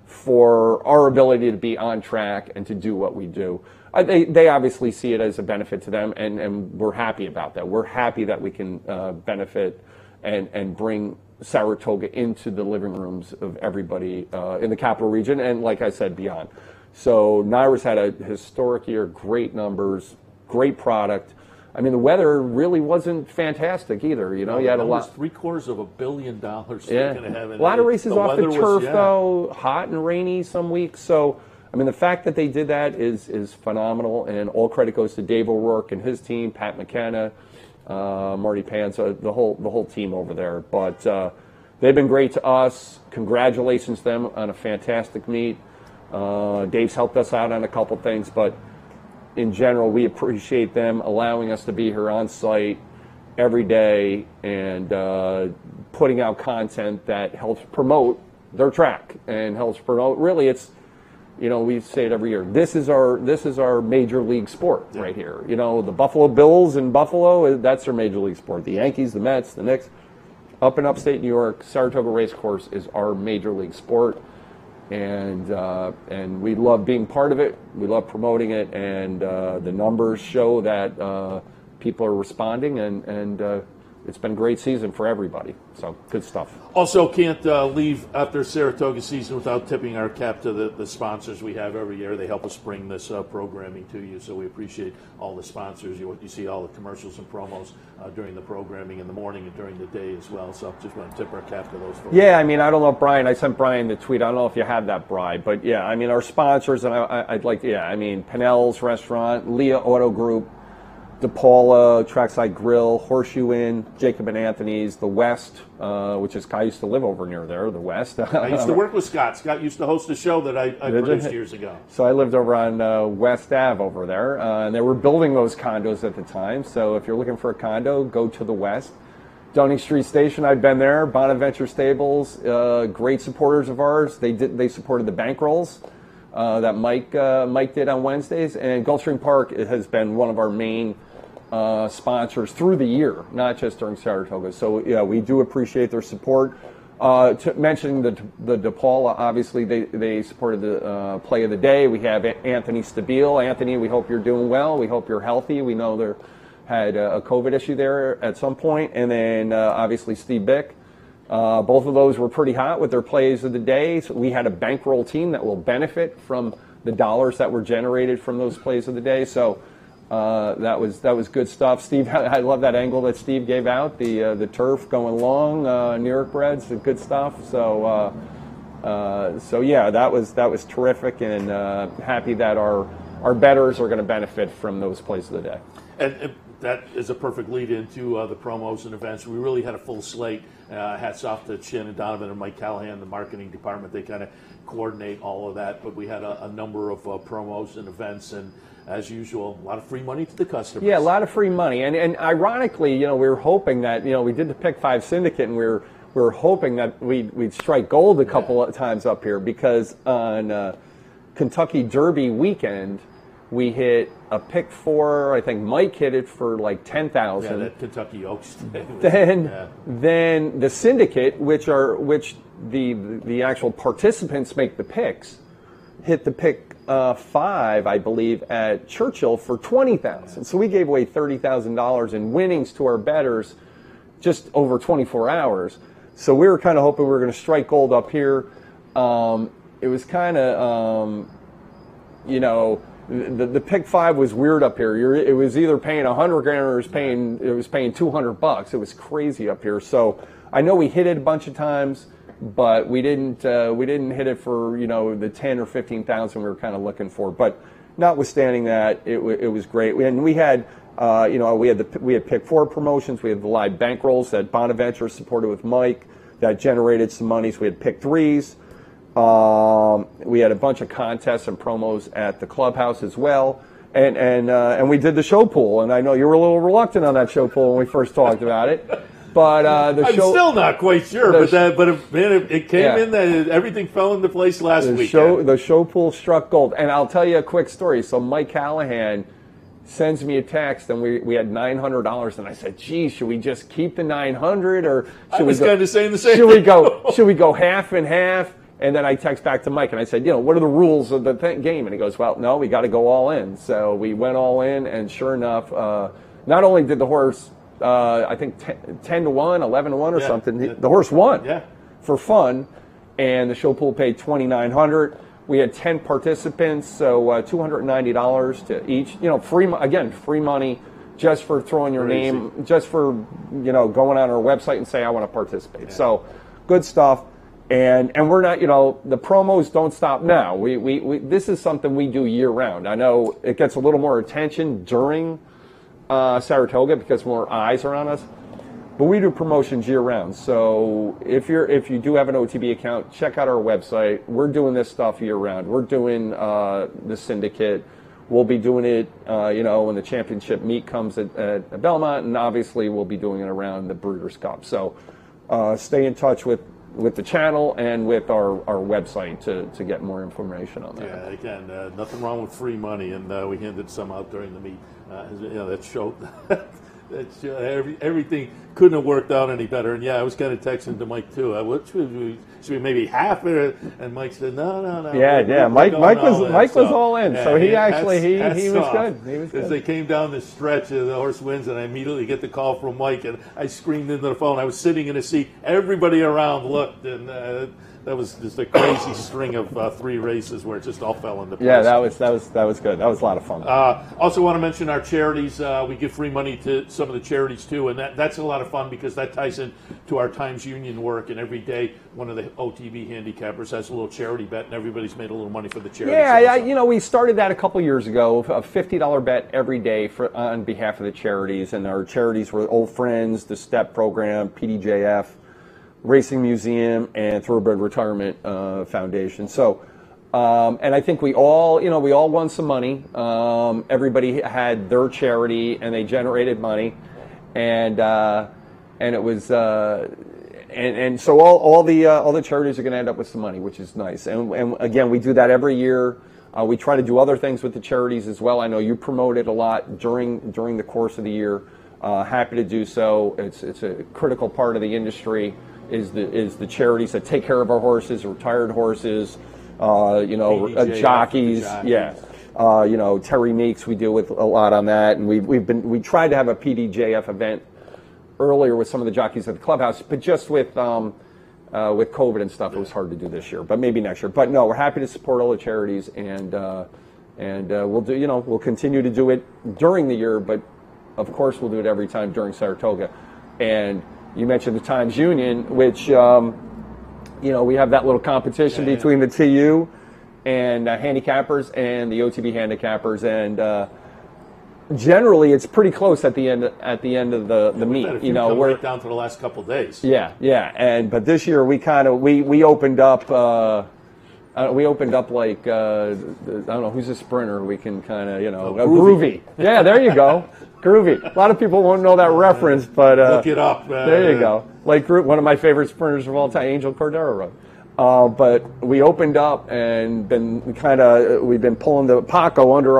for our ability to be on track and to do what we do. They obviously see it as a benefit to them, and we're happy about that. We're happy that we can benefit and bring Saratoga into the living rooms of everybody in the capital region, and like I said, beyond. So Naira's had a historic year, great numbers, great product. I mean, the weather really wasn't fantastic either. You had a lot. $750 million. Yeah, a lot of races off the turf, though. Hot and rainy some weeks. So, I mean, the fact that they did that is phenomenal, and all credit goes to Dave O'Rourke and his team, Pat McKenna, Marty Panza, the whole team over there. But they've been great to us. Congratulations to them on a fantastic meet. Dave's helped us out on a couple things, but in general, we appreciate them allowing us to be here on site every day and putting out content that helps promote their track and helps promote. Really, it's we say it every year. This is our major league sport right here. The Buffalo Bills in Buffalo, that's their major league sport. The Yankees, the Mets, the Knicks, up in upstate New York, Saratoga Racecourse is our major league sport. And we love being part of it. We love promoting it, and the numbers show that people are responding, and it's been a great season for everybody. So good stuff. Also, can't leave after Saratoga season without tipping our cap to the sponsors we have every year. They help us bring this programming to you, so we appreciate all the sponsors. You see all the commercials and promos during the programming in the morning and during the day as well. So just want to tip our cap to those folks. Yeah, I mean, I don't know if Brian, I sent Brian the tweet. I don't know if you have that, Brian, but yeah, I mean, our sponsors, and I'd like to, Pinnell's Restaurant, Leah Auto Group, DePaula, Trackside Grill, Horseshoe Inn, Jacob and Anthony's, the West, which is, I used to live over near there, the West. I used to work with Scott. Scott used to host a show that I produced years ago. So I lived over on West Ave over there, and they were building those condos at the time. So if you're looking for a condo, go to the West. Downing Street Station, I've been there. Bonaventure Stables, great supporters of ours. They supported the bankrolls that Mike did on Wednesdays. And Gulfstream Park has been one of our main sponsors through the year, not just during Saratoga. So yeah, we do appreciate their support. Mentioning the DePaula, obviously they supported the play of the day. We have Anthony Stabile. Anthony, we hope you're doing well. We hope you're healthy. We know had a COVID issue there at some point, and then obviously Steve Bick. Both of those were pretty hot with their plays of the day. So we had a bankroll team that will benefit from the dollars that were generated from those plays of the day. So that was good stuff. Steve, I love that angle that Steve gave out, the turf going long, New York Reds, good stuff. So yeah, that was terrific, and happy that our bettors are going to benefit from those plays of the day. And that is a perfect lead into the promos and events. We really had a full slate. Hats off to Shannon Donovan and Mike Callahan, the marketing department. They kind of coordinate all of that. But we had a number of promos and events, and as usual, a lot of free money to the customers. Yeah, a lot of free money. And ironically, we were hoping that, we did the Pick 5 Syndicate, and we were hoping that we'd strike gold a couple of times up here, because on Kentucky Derby weekend, we hit a Pick 4. I think Mike hit it for like 10,000. Yeah, that Kentucky Oaks. Then the syndicate, which the actual participants make the picks, hit the Pick 5, I believe, at Churchill for 20,000. So we gave away $30,000 in winnings to our bettors just over 24 hours. So we were kind of hoping we were going to strike gold up here. It was kind of, the Pick 5 was weird up here. It was either paying $100 grand or it was paying $200. It was crazy up here. So I know we hit it a bunch of times, but we didn't hit it for the 10 or 15,000 we were kind of looking for. But notwithstanding that, it was great. And we had we had Pick 4 promotions. We had the live bankrolls that Bonaventure supported with Mike that generated some money. So we had Pick 3s. We had a bunch of contests and promos at the clubhouse as well, and we did the show pool. And I know you were a little reluctant on that show pool when we first talked about it, but I'm still not quite sure. It came in that everything fell into place last week. The show pool struck gold, and I'll tell you a quick story. So Mike Callahan sends me a text, and we had $900, and I said, "Gee, should we just keep the $900, or should we kind of saying the same? Should we go half and half?" And then I text back to Mike and I said, what are the rules of the game? And he goes, well, no, we got to go all in. So we went all in, and sure enough, not only did the horse, I think 10 to 1, 11 to 1 or something, the horse won for fun, and the show pool paid $2,900. We had 10 participants, so $290 to each. Free money just for throwing your name, just for going on our website and say I want to participate. Yeah. So good stuff. And we're not, the promos don't stop now. We this is something we do year round. I know it gets a little more attention during Saratoga because more eyes are on us, but we do promotions year round. So if you do have an OTB account, check out our website. We're doing this stuff year round. We're doing the syndicate. We'll be doing it, when the championship meet comes at Belmont, and obviously we'll be doing it around the Breeders' Cup. So stay in touch with the channel and with our website to get more information on that. Yeah, again, nothing wrong with free money, and we handed some out during the meet. That showed everything couldn't have worked out any better. And I was kind of texting to Mike too. Should we maybe half it? And Mike said, no. Yeah. Mike was all in. So he was good. He was good. As they came down the stretch, the horse wins, and I immediately get the call from Mike, and I screamed into the phone. I was sitting in a seat. Everybody around looked, and that was just a crazy string of 3 races where it just all fell into place. Yeah, that was good. That was a lot of fun. Also want to mention our charities. We give free money to some of the charities too, and that's a lot of fun because that ties in to our Times Union work. And every day, one of the OTB handicappers has a little charity bet, and everybody's made a little money for the charity. Yeah, we started that a couple years ago, a $50 bet every day on behalf of the charities, and our charities were Old Friends, the STEP program, PDJF, Racing Museum, and Thoroughbred Retirement Foundation. So, and I think we all won some money. Everybody had their charity, and they generated money, and it was, and so all the charities are going to end up with some money, which is nice. And again, we do that every year. We try to do other things with the charities as well. I know you promote it a lot during the course of the year. Happy to do so. It's a critical part of the industry. Is the charities that take care of our horses, retired horses, jockeys. Yeah. Terry Meeks, we deal with a lot on that, and we tried to have a PDJF event earlier with some of the jockeys at the clubhouse, but just with COVID and stuff, it was hard to do this year. But maybe next year. But no, we're happy to support all the charities, and we'll continue to do it during the year, but of course we'll do it every time during Saratoga. And you mentioned the Times Union, which we have that little competition between the TU and handicappers and the OTB handicappers, and generally it's pretty close at the end of the meet. We're right down to the last couple of days. But this year we opened up. We opened up like I don't know who's a sprinter. We can kind of Groovy. Yeah, there you go, Groovy. A lot of people won't know that reference, but look it up. There you go. Like one of my favorite sprinters of all time, Angel Cordero rode. But we opened up and we've been pulling the Paco under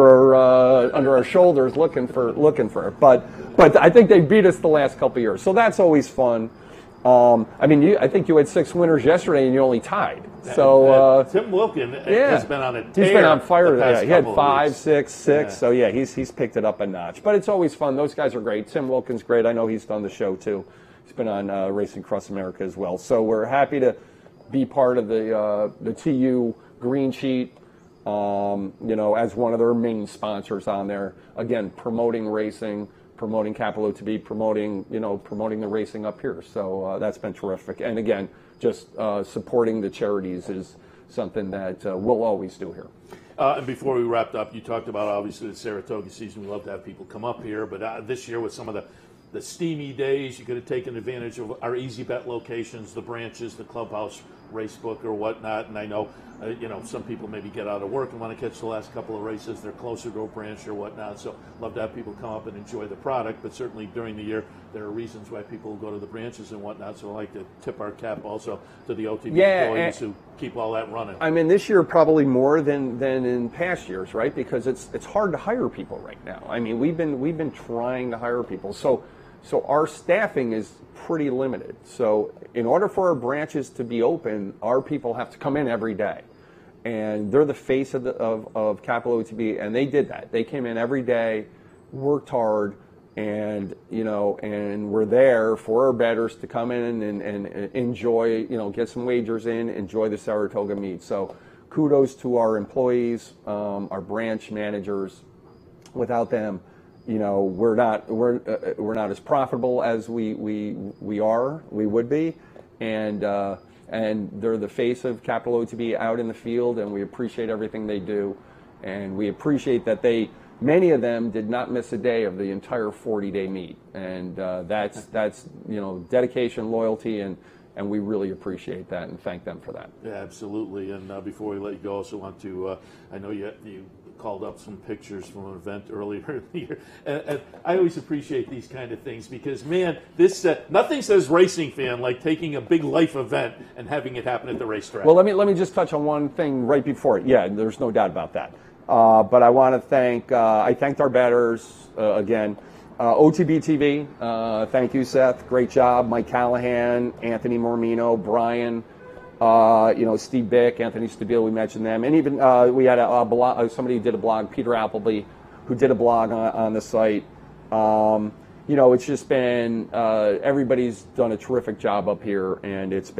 our shoulders looking for it. But I think they beat us the last couple of years, so that's always fun. I think you had 6 winners yesterday and you only tied. So Tim Wilkin has been on a tear. He's been on fire. He had 5, 6, 6. So he's picked it up a notch. But it's always fun. Those guys are great. Tim Wilkin's great. I know he's done the show too. He's been on Racing Across America as well. So we're happy to be part of the TU Green Sheet, as one of their main sponsors on there. Again, promoting racing, promoting Capital OTB, promoting the racing up here. So that's been terrific. And again, just supporting the charities is something that we'll always do here. And before we wrapped up, you talked about obviously the Saratoga season. We love to have people come up here, but this year with some of the steamy days, you could have taken advantage of our easy bet locations, the branches, the clubhouse racebook or whatnot. And I know, some people maybe get out of work and want to catch the last couple of races. They're closer to a branch or whatnot. So love to have people come up and enjoy the product. But certainly during the year, there are reasons why people go to the branches and whatnot. So I like to tip our cap also to the OTB employees who keep all that running. I mean, this year probably more than in past years, right? Because it's hard to hire people right now. I mean, we've been trying to hire people. So our staffing is pretty limited. So in order for our branches to be open, our people have to come in every day. And they're the face of Capital OTB, and they did that. They came in every day, worked hard, and we're there for our bettors to come in and enjoy, get some wagers in, enjoy the Saratoga meet. So kudos to our employees, our branch managers. Without them, we're not as profitable as we would be, and they're the face of Capital OTB out in the field, and we appreciate everything they do, and we appreciate that many of them did not miss a day of the entire 40-day meet, and that's dedication, loyalty, and we really appreciate that and thank them for that. Yeah, absolutely. And before we let you go, I also want to I know you called up some pictures from an event earlier in the year. And I always appreciate these kind of things because, man, this nothing says racing fan like taking a big life event and having it happen at the racetrack. Well, let me just touch on one thing right before it. Yeah, there's no doubt about that. But I want to I thanked our bettors again. OTB TV, thank you, Seth. Great job. Mike Callahan, Anthony Mormino, Brian, Steve Bick, Anthony Stabile, we mentioned them. And even we had a blog, somebody who did a blog, Peter Appleby, who did a blog on the site. It's just been, everybody's done a terrific job up here, and it's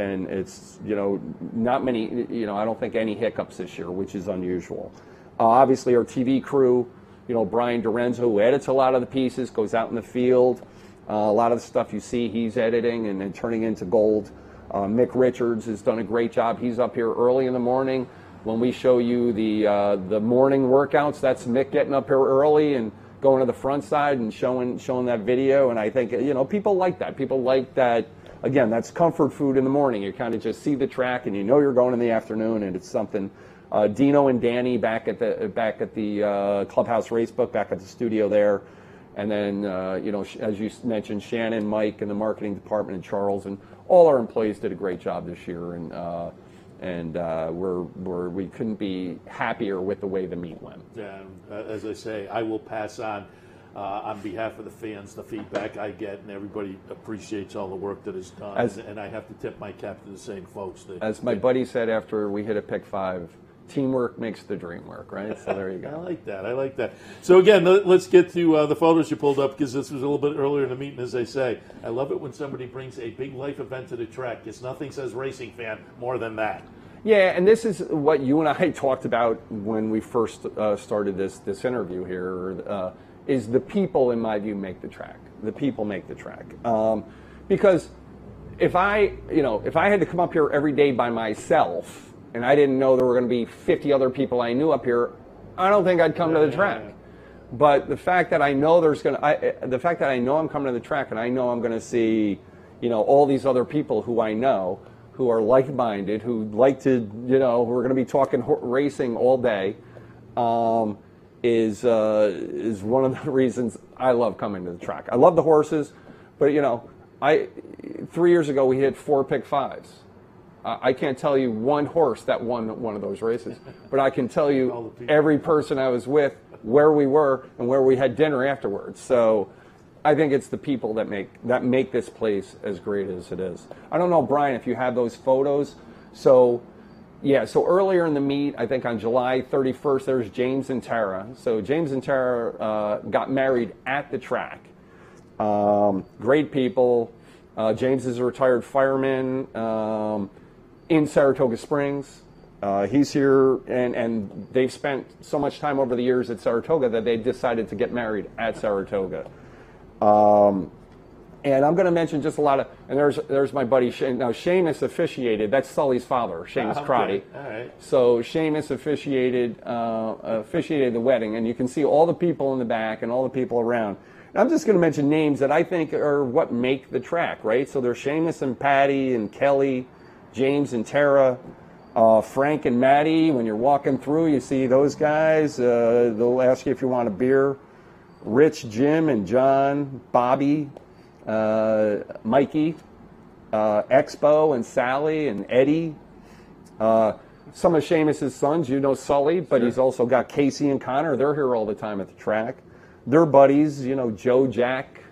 not many, I don't think any hiccups this year, which is unusual. Obviously, our TV crew, Brian Dorenzo, who edits a lot of the pieces, goes out in the field. A lot of the stuff you see, he's editing and turning into gold. Mick Richards has done a great job. He's up here early in the morning. When we show you the morning workouts, that's Mick getting up here early and going to the front side and showing that video. And I think, people like that. People like that. Again, that's comfort food in the morning. You kind of just see the track and you're going in the afternoon, and it's something. Dino and Danny back at the Clubhouse Racebook, back at the studio there. And then, as you mentioned, Shannon, Mike, and the marketing department, and Charles, and all our employees did a great job this year. And we couldn't be happier with the way the meet went. Yeah, as I say, I will pass on behalf of the fans, the feedback I get, and everybody appreciates all the work that is done. And I have to tip my cap to the same folks. As my buddy said after we hit a pick 5, teamwork makes the dream work, right? So there you go. I like that. So again, let's get to the photos you pulled up, because this was a little bit earlier in the meeting, as they say. I love it when somebody brings a big life event to the track, because nothing says racing fan more than that. Yeah, and this is what you and I talked about when we first started this interview here, is the people, in my view, make the track. The people make the track. Because if I had to come up here every day by myself, and I didn't know there were going to be 50 other people I knew up here, I don't think I'd come to the track. But the fact that I know I know I'm coming to the track, and I know I'm going to see, all these other people who I know, who are like-minded, who like to, who are going to be talking racing all day, is one of the reasons I love coming to the track. I love the horses, but 3 years ago we hit 4 pick fives. I can't tell you one horse that won one of those races, but I can tell you every person I was with, where we were, and where we had dinner afterwards. So I think it's the people that make this place as great as it is. I don't know, Brian, if you have those photos. So earlier in the meet, I think on July 31st, there's James and Tara. So James and Tara got married at the track. Great people. James is a retired fireman in Saratoga Springs. He's here, and they've spent so much time over the years at Saratoga that they decided to get married at Saratoga. And I'm going to mention just a lot of, and there's my buddy Shane. Now, Seamus officiated. That's Sully's father, Seamus Crotty. All right. So Seamus officiated the wedding, and you can see all the people in the back and all the people around. I'm just going to mention names that I think are what make the track, right? So there's Seamus and Patty and Kelly, James and Tara, Frank and Maddie. When you're walking through, you see those guys. They'll ask you if you want a beer. Rich, Jim, and John, Bobby, Mikey, Expo, and Sally, and Eddie. Some of Seamus's sons, Sully, but he's also got Casey and Connor. They're here all the time at the track. They're buddies, Joe, Jack,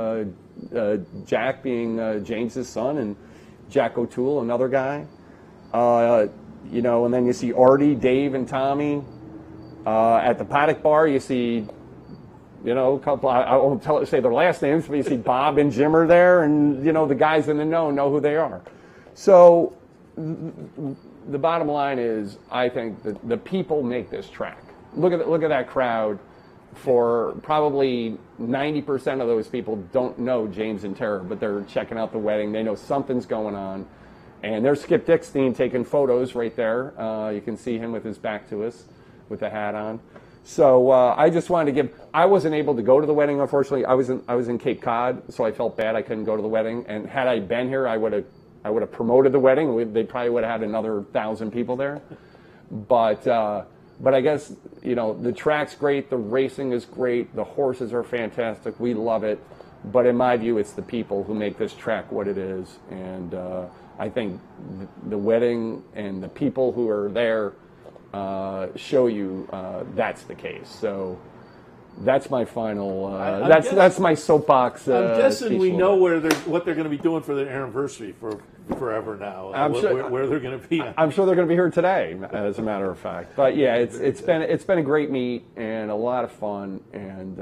Jack being James's son, and Jack O'Toole, another guy. And then you see Artie, Dave, and Tommy. At the paddock bar, you see, a couple, I won't say their last names, but you see Bob and Jim are there, and, the guys in the know who they are. So the bottom line is, I think that the people make this track. Look at that crowd. For probably 90% of those people don't know James and Tara, but they're checking out the wedding. They know something's going on. And there's Skip Dickstein taking photos right there. You can see him with his back to us with the hat on. So I just wanted to I wasn't able to go to the wedding, unfortunately. I was in Cape Cod, so I felt bad I couldn't go to the wedding. And had I been here, I would have promoted the wedding. They probably would have had another 1,000 people there. But I guess, the track's great, the racing is great, the horses are fantastic, we love it. But in my view, it's the people who make this track what it is. And I think the wedding and the people who are there show you that's the case. So that's my final, that's my soapbox. I'm guessing we know what they're going to be doing for their anniversary for forever now. Where they're going to be. I'm sure they're going to be here today, as a matter of fact. But yeah, it's been a great meet and a lot of fun, and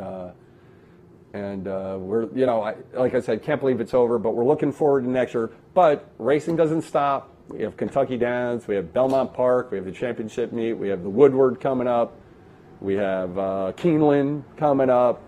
we're like I said, can't believe it's over, but we're looking forward to next year. But racing doesn't stop. We have Kentucky Downs, we have Belmont Park, we have the championship meet, we have the Woodward coming up, we have Keeneland coming up.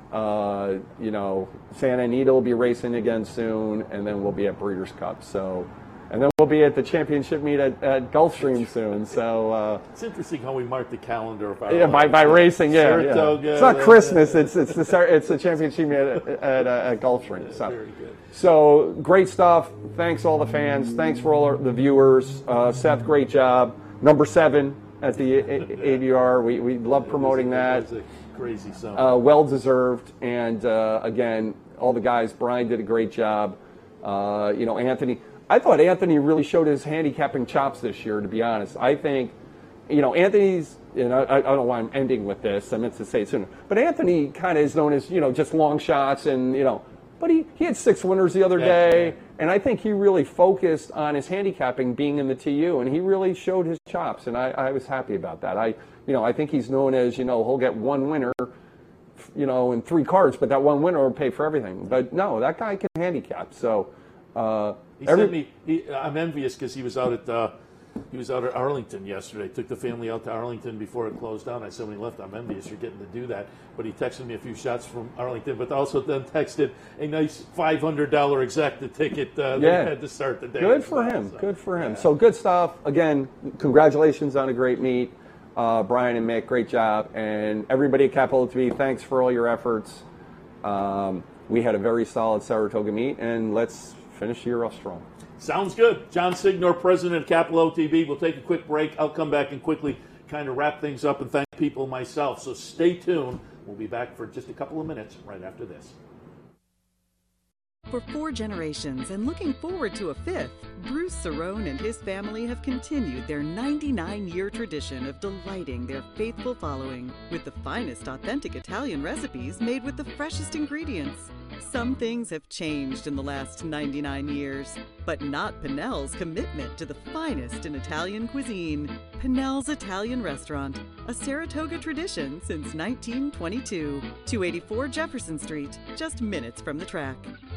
Santa Anita will be racing again soon, and then we'll be at Breeders' Cup. So, and then we'll be at the championship meet at Gulfstream soon. So it's interesting how we mark the calendar by racing. Saratoga, yeah. It's not Christmas. It's the championship meet at Gulfstream. So. Very good. So great stuff. Thanks all the fans. Thanks for all the viewers. Seth, great job. Number 7 at the ADR. We love promoting that. Crazy summer. Well deserved, and again, all the guys. Brian did a great job. Anthony. I thought Anthony really showed his handicapping chops this year. To be honest, I think, Anthony's. I don't know why I'm ending with this. I meant to say it sooner, but Anthony kind of is known as just long shots, and but he had 6 winners the other day, And I think he really focused on his handicapping being in the TU, and he really showed his chops, and I was happy about that. I think he's known as, he'll get one winner, in 3 cards, but that one winner will pay for everything. But no, that guy can handicap. So I'm envious because he was out at Arlington yesterday. Took the family out to Arlington before it closed down. I said when he left, I'm envious you're getting to do that. But he texted me a few shots from Arlington, but also then texted a nice $500 executive ticket that had to start the day. Good for him. Good for him. So good stuff. Again, congratulations on a great meet. Brian and Mick, great job. And everybody at Capital TV, thanks for all your efforts. We had a very solid Saratoga meet, and let's finish the year off strong. Sounds good. John Signor, president of Capital TV. We'll take a quick break. I'll come back and quickly kind of wrap things up and thank people myself. So stay tuned. We'll be back for just a couple of minutes right after this. For 4 generations and looking forward to a 5th, Bruce Cerrone and his family have continued their 99-year tradition of delighting their faithful following with the finest authentic Italian recipes made with the freshest ingredients. Some things have changed in the last 99 years, but not Pinnell's commitment to the finest in Italian cuisine. Pinnell's Italian Restaurant, a Saratoga tradition since 1922. 284 Jefferson Street, just minutes from the track.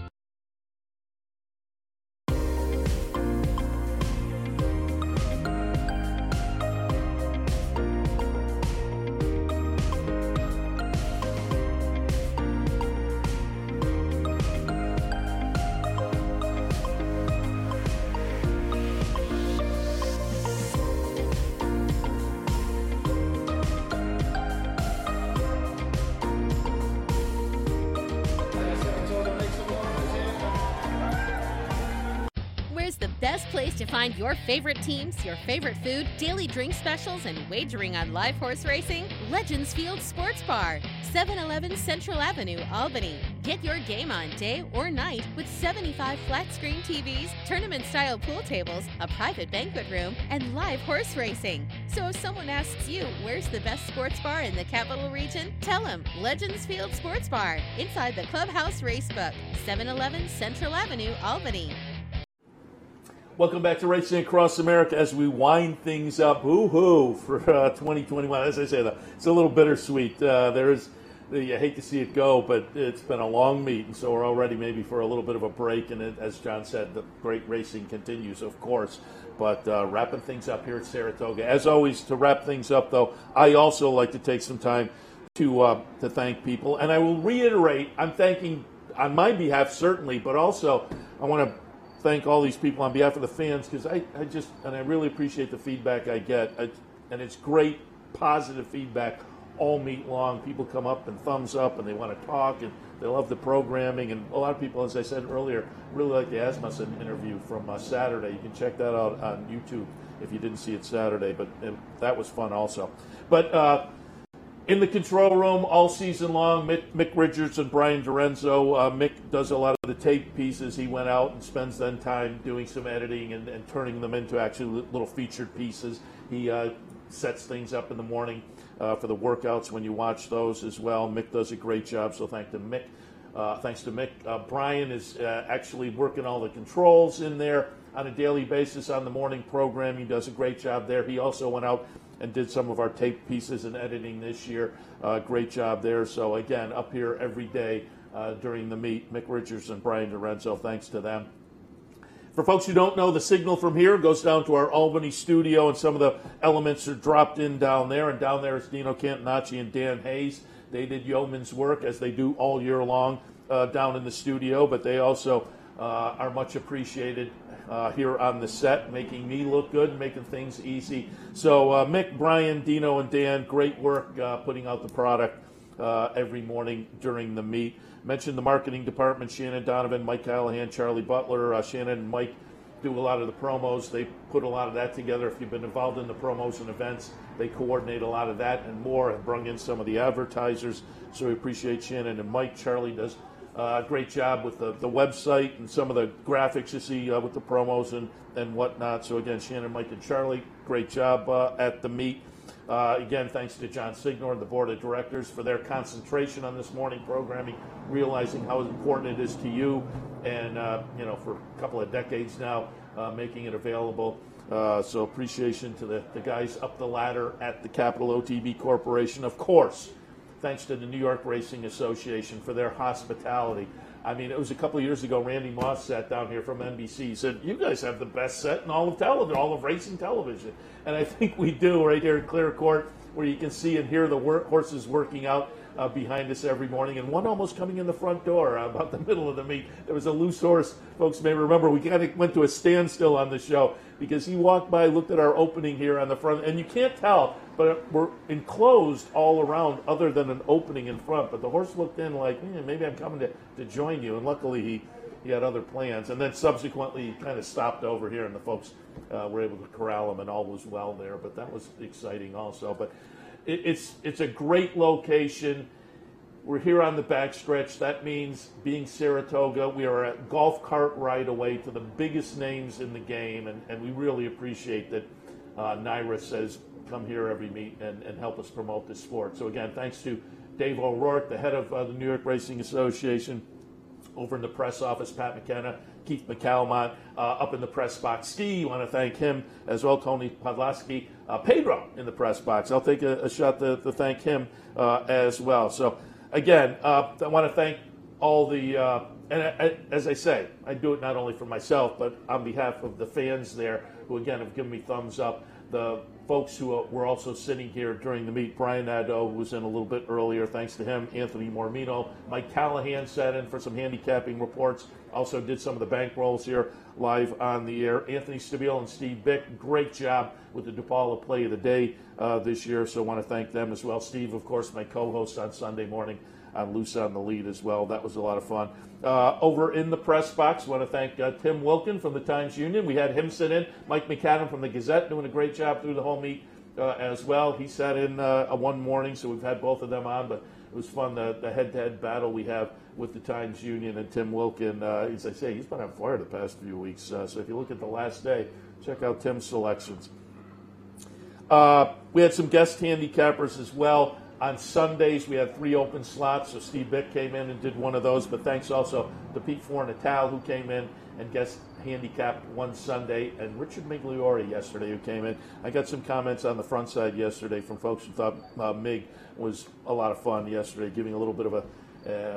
Best place to find your favorite teams, your favorite food, daily drink specials, and wagering on live horse racing? Legends Field Sports Bar, 711 Central Avenue, Albany. Get your game on day or night with 75 flat-screen TVs, tournament-style pool tables, a private banquet room, and live horse racing. So if someone asks you, where's the best sports bar in the Capital Region? Tell them Legends Field Sports Bar, inside the Clubhouse Racebook, 711 Central Avenue, Albany. Welcome back to Racing Across America as we wind things up. Woo-hoo for 2021. As I say, it's a little bittersweet. You hate to see it go, but it's been a long meet, and so we're all ready maybe for a little bit of a break. And as John said, the great racing continues, of course. But wrapping things up here at Saratoga. As always, to wrap things up, though, I also like to take some time to thank people. And I will reiterate, I'm thanking on my behalf, certainly, but also I want to thank all these people on behalf of the fans, because I really appreciate the feedback I get, and it's great positive feedback all meet long. People come up and thumbs up, and they want to talk, and they love the programming, and a lot of people, as I said earlier, really like the Asmussen interview from Saturday. You can check that out on YouTube if you didn't see it Saturday, but that was fun also. But in the control room all season long, Mick Richards and Brian Dorenzo. Mick does a lot of the tape pieces. He went out and spends then time doing some editing and turning them into actually little featured pieces. He sets things up in the morning for the workouts when you watch those as well. Mick does a great job, so thanks to Mick. Brian is actually working all the controls in there on a daily basis on the morning program. He does a great job there. He also went out and did some of our tape pieces and editing this year. Great job there. So, again, up here every day during the meet, Mick Richards and Brian Dorenzo, thanks to them. For folks who don't know, the signal from here goes down to our Albany studio, and some of the elements are dropped in down there. And down there is Dino Cantonacci and Dan Hayes. They did yeoman's work, as they do all year long down in the studio, but they also are much appreciated here on the set, making me look good, making things easy. So Mick, Brian, Dino, and Dan, great work putting out the product every morning during the meet. Mentioned the marketing department, Shannon Donovan, Mike Callahan, Charlie Butler. Shannon and Mike do a lot of the promos. They put a lot of that together. If you've been involved in the promos and events, they coordinate a lot of that and more, and bring in some of the advertisers. So we appreciate Shannon and Mike. Charlie does a great job with the website and some of the graphics you see with the promos and whatnot. So again, Shannon, Mike, and Charlie, great job at the meet. Again, thanks to John Signor and the board of directors for their concentration on this morning programming, realizing how important it is to you, and for a couple of decades now, making it available. So appreciation to the guys up the ladder at the Capital OTB Corporation. Of course, thanks to the New York Racing Association for their hospitality. I mean, it was a couple of years ago, Randy Moss sat down here from NBC. He said, you guys have the best set in all of television, all of racing television. And I think we do right here in Clear Court, where you can see and hear the horses working out behind us every morning. And one almost coming in the front door about the middle of the meet. There was a loose horse. Folks may remember we kind of went to a standstill on the show because he walked by, looked at our opening here on the front. And you can't tell, but we're enclosed all around other than an opening in front. But the horse looked in like, maybe I'm coming to join you. And luckily he had other plans. And then subsequently he kind of stopped over here, and the folks were able to corral him, and all was well there. But that was exciting also. But it's a great location. We're here on the backstretch. That means being Saratoga, we are a golf cart ride away to the biggest names in the game, and we really appreciate that NYRA says come here every meet and help us promote this sport. So again, thanks to Dave O'Rourke, the head of the New York Racing Association, over in the press office, Pat McKenna, Keith McCalmont, up in the press box. Steve, want to thank him as well, Tony Podlaski, Pedro in the press box. I'll take a shot to thank him as well. So again, I want to thank all the, as I say, I do it not only for myself, but on behalf of the fans there who, again, have given me thumbs up. The folks who were also sitting here during the meet, Brian Nadeau, who was in a little bit earlier, thanks to him, Anthony Mormino, Mike Callahan sat in for some handicapping reports, also did some of the bank rolls here live on the air. Anthony Stabile and Steve Bick, great job with the DePaula Play of the Day this year, so I want to thank them as well. Steve, of course, my co-host on Sunday morning on Loose on the Lead as well. That was a lot of fun. Over in the press box, I want to thank Tim Wilkin from the Times-Union. We had him sit in. Mike McAdam from the Gazette doing a great job through the whole meet as well. He sat in one morning, so we've had both of them on, but it was fun, the head-to-head battle we have with the Times-Union and Tim Wilkin. As I say, he's been on fire the past few weeks, so if you look at the last day, check out Tim's selections. We had some guest handicappers as well. On Sundays, we had 3 open slots, so Steve Bick came in and did one of those, but thanks also to Pete Fornatal, who came in and guest handicapped one Sunday, and Richard Migliori yesterday, who came in. I got some comments on the front side yesterday from folks who thought Mig was a lot of fun yesterday, giving a little bit of a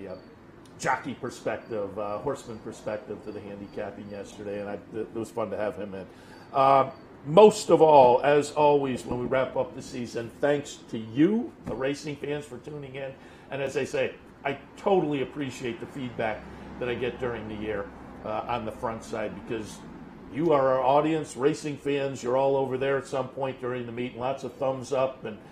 jockey perspective, horseman perspective to the handicapping yesterday, and it was fun to have him in. Most of all, as always, when we wrap up the season, thanks to you, the racing fans, for tuning in. And as I say, I totally appreciate the feedback that I get during the year on the front side, because you are our audience, racing fans. You're all over there at some point during the meet. Lots of thumbs up and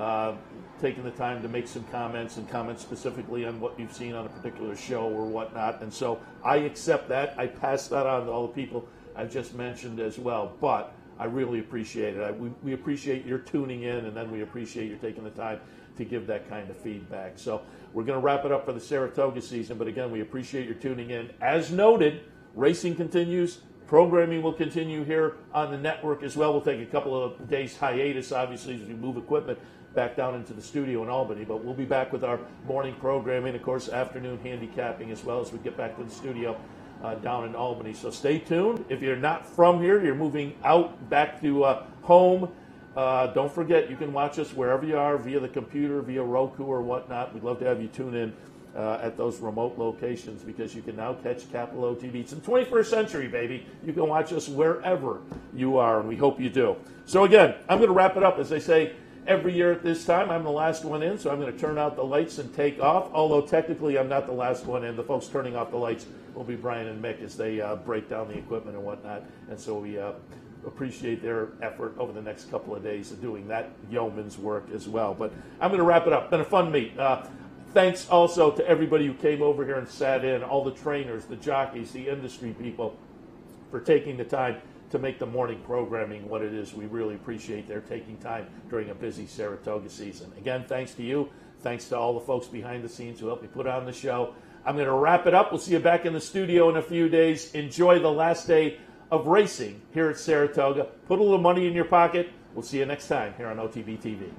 taking the time to make some comments and comment specifically on what you've seen on a particular show or whatnot. And so I accept that. I pass that on to all the people I've just mentioned as well. But I really appreciate it. We appreciate your tuning in, and then we appreciate you taking the time to give that kind of feedback. So we're going to wrap it up for the Saratoga season, but again, we appreciate your tuning in. As noted, racing continues. Programming will continue here on the network as well. We'll take a couple of days hiatus, obviously, as we move equipment back down into the studio in Albany, but we'll be back with our morning programming, of course, afternoon handicapping as well as we get back to the studio down in Albany. So stay tuned. If you're not from here, you're moving out back to home, don't forget you can watch us wherever you are via the computer, via Roku or whatnot. We'd love to have you tune in at those remote locations, because you can now catch Capital OTB. It's in the 21st century, baby. You can watch us wherever you are, and we hope you do. So again, I'm going to wrap it up. As I say every year at this time, I'm the last one in, so I'm going to turn out the lights and take off, although technically I'm not the last one in. The folks turning off the lights will be Brian and Mick as they break down the equipment and whatnot, and so we appreciate their effort over the next couple of days of doing that yeoman's work as well. But I'm going to wrap it up. Been a fun meet. Thanks also to everybody who came over here and sat in, all the trainers, the jockeys, the industry people, for taking the time to make the morning programming what it is. We really appreciate their taking time during a busy Saratoga season. Again, thanks to you. Thanks to all the folks behind the scenes who helped me put on the show. I'm going to wrap it up. We'll see you back in the studio in a few days. Enjoy the last day of racing here at Saratoga. Put a little money in your pocket. We'll see you next time here on OTB TV.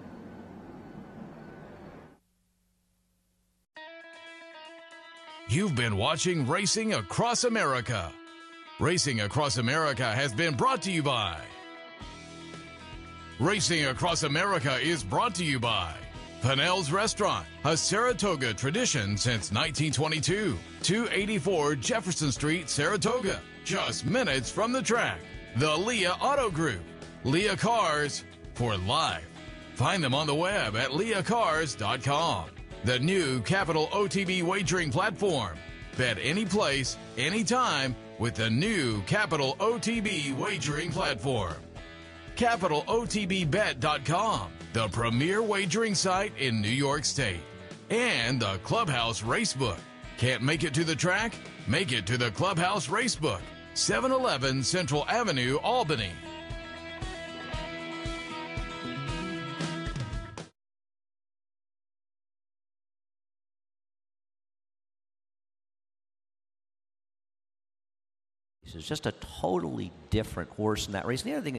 You've been watching Racing Across America. Racing Across America has been brought to you by. Racing Across America is brought to you by Pinnell's Restaurant, a Saratoga tradition since 1922. 284 Jefferson Street, Saratoga, just minutes from the track. The Leah Auto Group, Leah Cars for life. Find them on the web at leahcars.com. The new Capital OTB wagering platform. Bet any place, anytime with the new Capital OTB wagering platform. CapitalOTBBet.com, the premier wagering site in New York State. And the Clubhouse Racebook. Can't make it to the track? Make it to the Clubhouse Racebook, 711 Central Avenue, Albany. It's just a totally different horse in that race. And the other thing